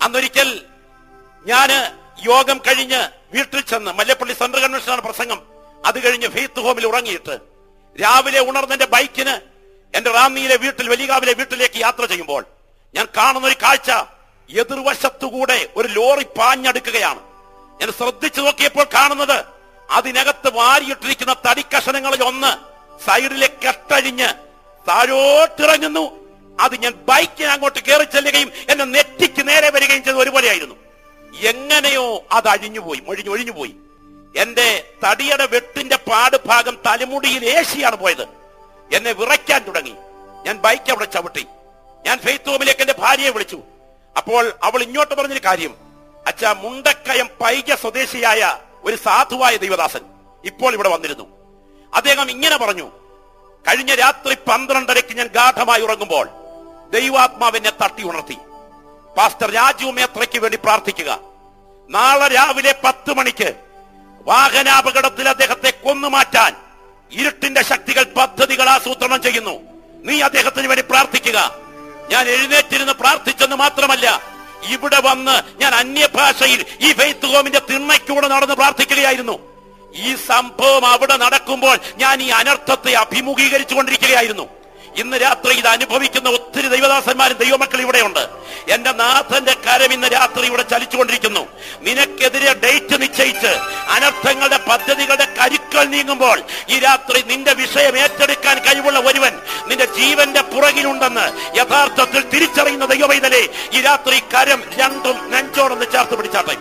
അന്നൊരിക്കൽ ഞാന് യോഗം കഴിഞ്ഞ് വീട്ടിൽ ചെന്ന്, മല്ലപ്പള്ളി സെൻട്രൽ കൺവെൻഷനാണ് പ്രസംഗം, അത് കഴിഞ്ഞ് ഫെയ്ത്ത് ഹോമിൽ ഉറങ്ങിയിട്ട് രാവിലെ ഉണർന്നെന്റെ ബൈക്കിന് എന്റെ റാന്നിയിലെ വീട്ടിൽ, വലിയകാവിലെ വീട്ടിലേക്ക് യാത്ര ചെയ്യുമ്പോൾ ഞാൻ കാണുന്ന ഒരു കാഴ്ച, എതിർവശത്തുകൂടെ ഒരു ലോറി പാഞ്ഞെടുക്കുകയാണ്. ഞാൻ ശ്രദ്ധിച്ചു നോക്കിയപ്പോൾ കാണുന്നത്, അതിനകത്ത് വാരിയിട്ടിരിക്കുന്ന തടിക്കഷണങ്ങളിൽ ഒന്ന് സൈഡിലെ കെട്ടഴിഞ്ഞ് താഴോട്ടിറങ്ങുന്നു. അത് ഞാൻ ബൈക്കിന് അങ്ങോട്ട് കയറി ചെല്ലുകയും എന്നെ നെറ്റിക്ക് നേരെ വരികയും ചെയ്ത് ഒരുപോലെയായിരുന്നു. എങ്ങനെയോ അത് ഒഴിഞ്ഞുപോയി. എന്റെ തടിയുടെ വെട്ടിന്റെ പാടുഭാഗം തലമുടിയിൽ ഏശിയാണ് പോയത്. എന്നെ വിറയ്ക്കാൻ തുടങ്ങി. ഞാൻ ബൈക്ക് അവിടെ ചവിട്ടി. ഞാൻ ഫെയ്ത്ത് ഹോമിലേക്ക് എന്റെ ഭാര്യയെ വിളിച്ചു. അപ്പോൾ അവൾ ഇങ്ങോട്ട് പറഞ്ഞൊരു കാര്യം, അച്ഛാ, മുണ്ടക്കയം പൈക സ്വദേശിയായ ഒരു സാധുവായ ദൈവദാസൻ ഇപ്പോൾ ഇവിടെ വന്നിരുന്നു. അദ്ദേഹം ഇങ്ങനെ പറഞ്ഞു, കഴിഞ്ഞ രാത്രി 12:30 ഞാൻ ഗാഠമായി ഉറങ്ങുമ്പോൾ ദൈവാത്മാവിനെ തട്ടി ഉണർത്തി. പാസ്റ്റർ രാജു മേത്രയ്ക്ക് വേണ്ടി പ്രാർത്ഥിക്കുക. നാളെ രാവിലെ 10 മണിക്ക് വാഹനാപകടത്തിൽ അദ്ദേഹത്തെ കൊന്നുമാറ്റാൻ ഇരുട്ടിന്റെ ശക്തികൾ പദ്ധതികൾ ആസൂത്രണം ചെയ്യുന്നു. നീ അദ്ദേഹത്തിന് വേണ്ടി പ്രാർത്ഥിക്കുക. ഞാൻ എഴുന്നേറ്റിരുന്ന് പ്രാർത്ഥിച്ചെന്ന് മാത്രമല്ല, ഇവിടെ വന്ന് ഞാൻ അന്യഭാഷയിൽ ഈ ഫെയ്ത്ത് ഹോമിന്റെ തിണ്ണയ്ക്കൂടെ നടന്ന് പ്രാർത്ഥിക്കുകയായിരുന്നു. ഈ സംഭവം അവിടെ നടക്കുമ്പോൾ ഞാൻ ഈ അനർത്ഥത്തെ അഭിമുഖീകരിച്ചു കൊണ്ടിരിക്കുകയായിരുന്നു. ഇന്ന് രാത്രി ഇത് അനുഭവിക്കുന്ന ഒത്തിരി ദൈവദാസന്മാരും ദൈവമക്കൾ ഇവിടെയുണ്ട്. എന്റെ നാഥന്റെ കരം ഇന്ന് രാത്രി ഇവിടെ ചലിച്ചുകൊണ്ടിരിക്കുന്നു. നിനക്കെതിരെ ഡേറ്റ് നിശ്ചയിച്ച് അനർത്ഥങ്ങളുടെ പദ്ധതികളുടെ കരുക്കൾ നീങ്ങുമ്പോൾ ഈ രാത്രി നിന്റെ വിഷയം ഏറ്റെടുക്കാൻ കഴിവുള്ള ഒരുവൻ നിന്റെ ജീവന്റെ പുറകിലുണ്ടെന്ന് യഥാർത്ഥത്തിൽ തിരിച്ചറിയുന്ന ദൈവവൈതലേ, ഈ രാത്രി കരം രണ്ടും നെഞ്ചോടൊന്ന് ചേർത്ത് പിടിച്ചാട്ടെ.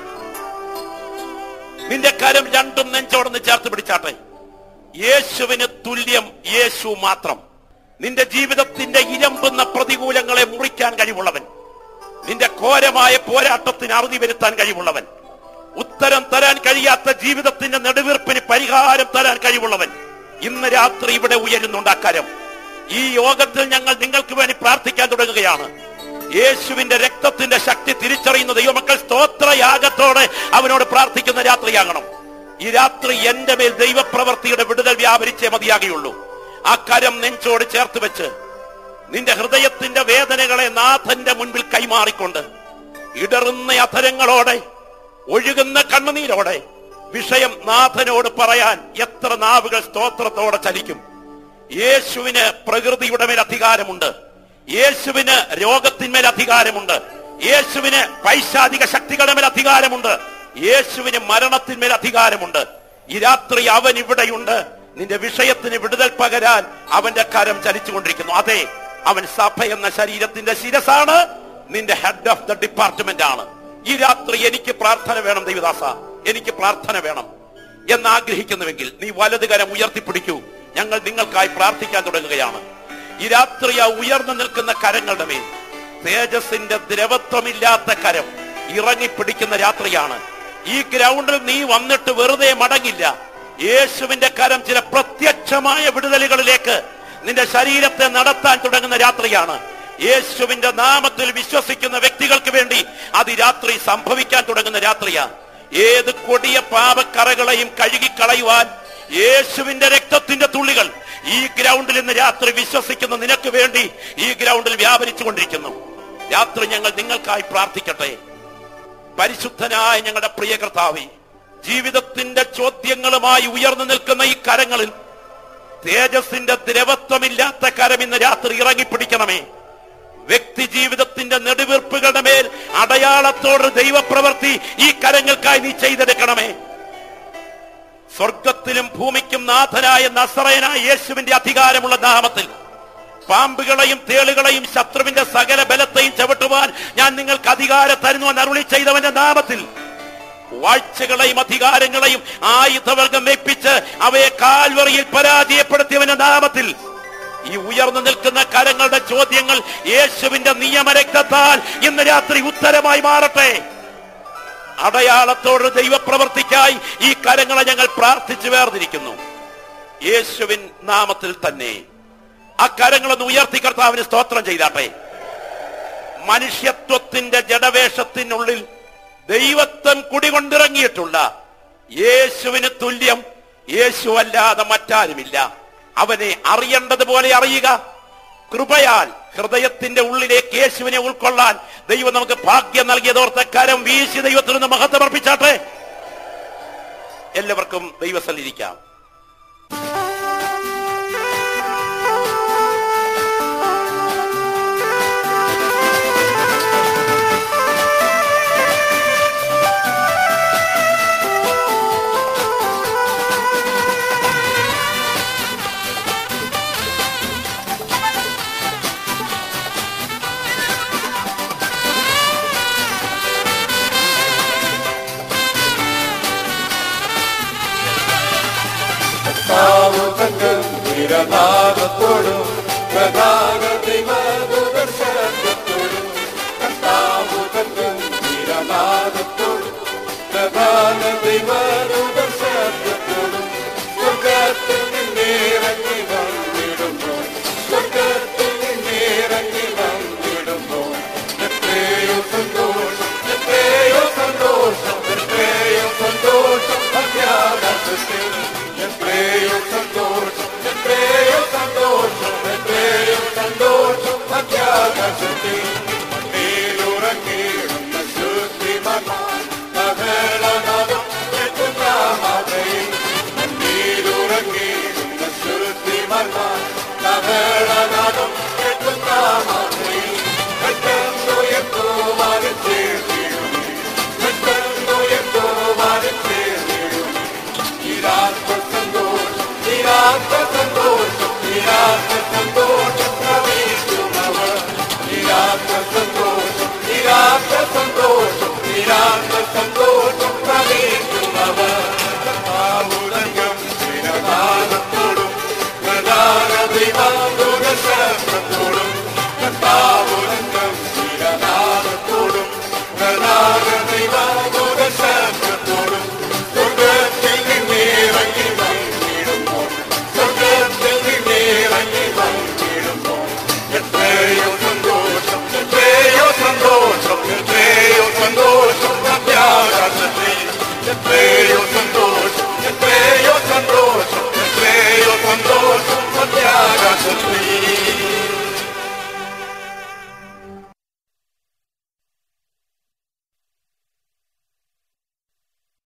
നിന്റെ കരം രണ്ടും നെഞ്ചോടൊന്ന് ചേർത്ത് പിടിച്ചാട്ടെ. യേശുവിന് തുല്യം യേശു മാത്രം. നിന്റെ ജീവിതത്തിന്റെ ഇരമ്പുന്ന പ്രതികൂലങ്ങളെ മുറിക്കാൻ കഴിവുള്ളവൻ, നിന്റെ ഘോരമായ പോരാട്ടത്തിന് അറുതി വരുത്താൻ കഴിവുള്ളവൻ, ഉത്തരം തരാൻ കഴിയാത്ത ജീവിതത്തിന്റെ നെടുവീർപ്പിന് പരിഹാരം തരാൻ കഴിവുള്ളവൻ ഇന്ന് രാത്രി ഇവിടെ ഉയരുന്നുണ്ട്. അക്കാര്യം ഈ യോഗത്തിൽ ഞങ്ങൾ നിങ്ങൾക്ക് വേണ്ടി പ്രാർത്ഥിക്കാൻ തുടങ്ങുകയാണ്. യേശുവിന്റെ രക്തത്തിന്റെ ശക്തി തിരിച്ചറിയുന്ന ദൈവമക്കൾ സ്തോത്രയാഗത്തോടെ അവനോട് പ്രാർത്ഥിക്കുന്ന രാത്രിയാകണം. ഈ രാത്രി എന്റെ മേൽ ദൈവപ്രവൃത്തിയുടെ വിടുതൽ വ്യാപരിച്ചേ മതിയാകുള്ളൂ. ആ കരം നെഞ്ചോട് ചേർത്ത് വെച്ച് നിന്റെ ഹൃദയത്തിന്റെ വേദനകളെ നാഥന്റെ മുൻപിൽ കൈമാറിക്കൊണ്ട് ഇടറുന്ന അധരങ്ങളോടെ, ഒഴുകുന്ന കണ്ണുനീരോടെ വിഷയം നാഥനോട് പറയാൻ എത്ര നാവുകൾ സ്തോത്രത്തോടെ ചലിക്കും. യേശുവിന് പ്രകൃതിയുടെ മേൽ അധികാരമുണ്ട്. യേശുവിന് രോഗത്തിന്മേൽ അധികാരമുണ്ട്. യേശുവിന് പൈശാചിക ശക്തികളുടെ മേൽ അധികാരമുണ്ട്. യേശുവിന് മരണത്തിന്മേൽ അധികാരമുണ്ട്. ഈ രാത്രി അവൻ ഇവിടെയുണ്ട്. നിന്റെ വിഷയത്തിന് വിടുതൽ പകരാൻ അവന്റെ കരം ചലിച്ചുകൊണ്ടിരിക്കുന്നു. അതെ, അവൻ സഭ എന്ന ശരീരത്തിന്റെ ശിരസാണ്. നിന്റെ ഹെഡ് ഓഫ് ദ ഡിപ്പാർട്ട്മെന്റ് ആണ്. ഈ രാത്രി എനിക്ക് പ്രാർത്ഥന വേണം ദൈവദാസ, എനിക്ക് പ്രാർത്ഥന വേണം എന്നാഗ്രഹിക്കുന്നുവെങ്കിൽ നീ വലതുകരം ഉയർത്തിപ്പിടിക്കൂ. ഞങ്ങൾ നിങ്ങൾക്കായി പ്രാർത്ഥിക്കാൻ തുടങ്ങുകയാണ്. ഈ രാത്രി ആ ഉയർന്നു നിൽക്കുന്ന കരങ്ങളുടെ മേൽ തേജസ്സിന്റെ ദ്രവത്വമില്ലാത്ത കരം ഇറങ്ങിപ്പിടിക്കുന്ന രാത്രിയാണ്. ഈ ഗ്രൗണ്ടിൽ നീ വന്നിട്ട് വെറുതെ മടങ്ങില്ല. യേശുവിന്റെ കരം ചില പ്രത്യക്ഷമായ വിടുതലുകളിലേക്ക് നിന്റെ ശരീരത്തെ നടത്താൻ തുടങ്ങുന്ന രാത്രിയാണ്. യേശുവിന്റെ നാമത്തിൽ വിശ്വസിക്കുന്ന വ്യക്തികൾക്ക് വേണ്ടി അത് രാത്രി സംഭവിക്കാൻ തുടങ്ങുന്ന രാത്രിയാണ്. ഏത് കൊടിയ പാപക്കറകളെയും കഴുകിക്കളയുവാൻ യേശുവിന്റെ രക്തത്തിന്റെ തുള്ളികൾ ഈ ഗ്രൗണ്ടിൽ ഇന്ന് രാത്രി വിശ്വസിക്കുന്ന നിനക്ക് വേണ്ടി ഈ ഗ്രൗണ്ടിൽ വ്യാപരിച്ചു കൊണ്ടിരിക്കുന്നു. രാത്രി ഞങ്ങൾ നിങ്ങൾക്കായി പ്രാർത്ഥിക്കട്ടെ. പരിശുദ്ധനായ ഞങ്ങളുടെ പ്രിയ കർത്താവേ, ജീവിതത്തിന്റെ ചോദ്യങ്ങളുമായി ഉയർന്നു നിൽക്കുന്ന ഈ കരങ്ങളിൽ തേജസ്സിന്റെ ദ്രവത്വമില്ലാത്ത കരം ഇന്ന് രാത്രി ഇറങ്ങിപ്പിടിക്കണമേ. വ്യക്തി ജീവിതത്തിന്റെ നെടുവീർപ്പുകളുടെ മേൽ അടയാളത്തോട് ദൈവപ്രവൃത്തി ഈ കരങ്ങൾക്കായി നീ ചെയ്തെടുക്കണമേ. സ്വർഗത്തിലും ഭൂമിക്കും നാഥനായ നസറേയനായ യേശുവിന്റെ അധികാരമുള്ള നാമത്തിൽ പാമ്പുകളെയും തേളുകളെയും ശത്രുവിന്റെ സകല ബലത്തെയും ചവിട്ടുവാൻ ഞാൻ നിങ്ങൾക്ക് അധികാരം തരുന്നുവെന്ന് അരുളി ചെയ്തവന്റെ നാമത്തിൽ വാഴ്ചകളെയും അധികാരങ്ങളെയും ആയുധവർഗം വെപ്പിച്ച് അവയെ കാൽവറിയിൽ പരാജയപ്പെടുത്തിയവന്റെ നാമത്തിൽ ഈ ഉയർന്നു നിൽക്കുന്ന കരങ്ങളുടെ ചോദ്യങ്ങൾ യേശുവിന്റെ നിയമരക്തത്താൽ ഇന്ന് രാത്രി ഉത്തരമായി മാറട്ടെ. അടയാളത്തോട് ദൈവപ്രവർത്തിക്കായി ഈ കരങ്ങളെ ഞങ്ങൾ പ്രാർത്ഥിച്ചു വേർതിരിക്കുന്നു. യേശുവിൻ നാമത്തിൽ തന്നെ ആ കരങ്ങളൊന്ന് ഉയർത്തി കർത്താവിന് സ്തോത്രം ചെയ്താട്ടെ. മനുഷ്യത്വത്തിന്റെ ജഡവേഷത്തിനുള്ളിൽ ദൈവത്വം കുടികൊണ്ടിറങ്ങിയിട്ടുള്ള യേശുവിന് തുല്യം യേശു അല്ലാതെ മറ്റാരുമില്ല. അവനെ അറിയേണ്ടതുപോലെ അറിയുക, കൃപയാൽ ഹൃദയത്തിന്റെ ഉള്ളിലേക്ക് യേശുവിനെ ഉൾക്കൊള്ളാൻ ദൈവം നമുക്ക് ഭാഗ്യം നൽകിയതോർത്ത് കരം വീശി ദൈവത്തിൽ നിന്ന് മഹത്വം അർപ്പിച്ചാട്ടെ. എല്ലാവർക്കും ദൈവസന്നിധിക്കാം. നിരനാഥത്തോടും പ്രധാന ദൈവ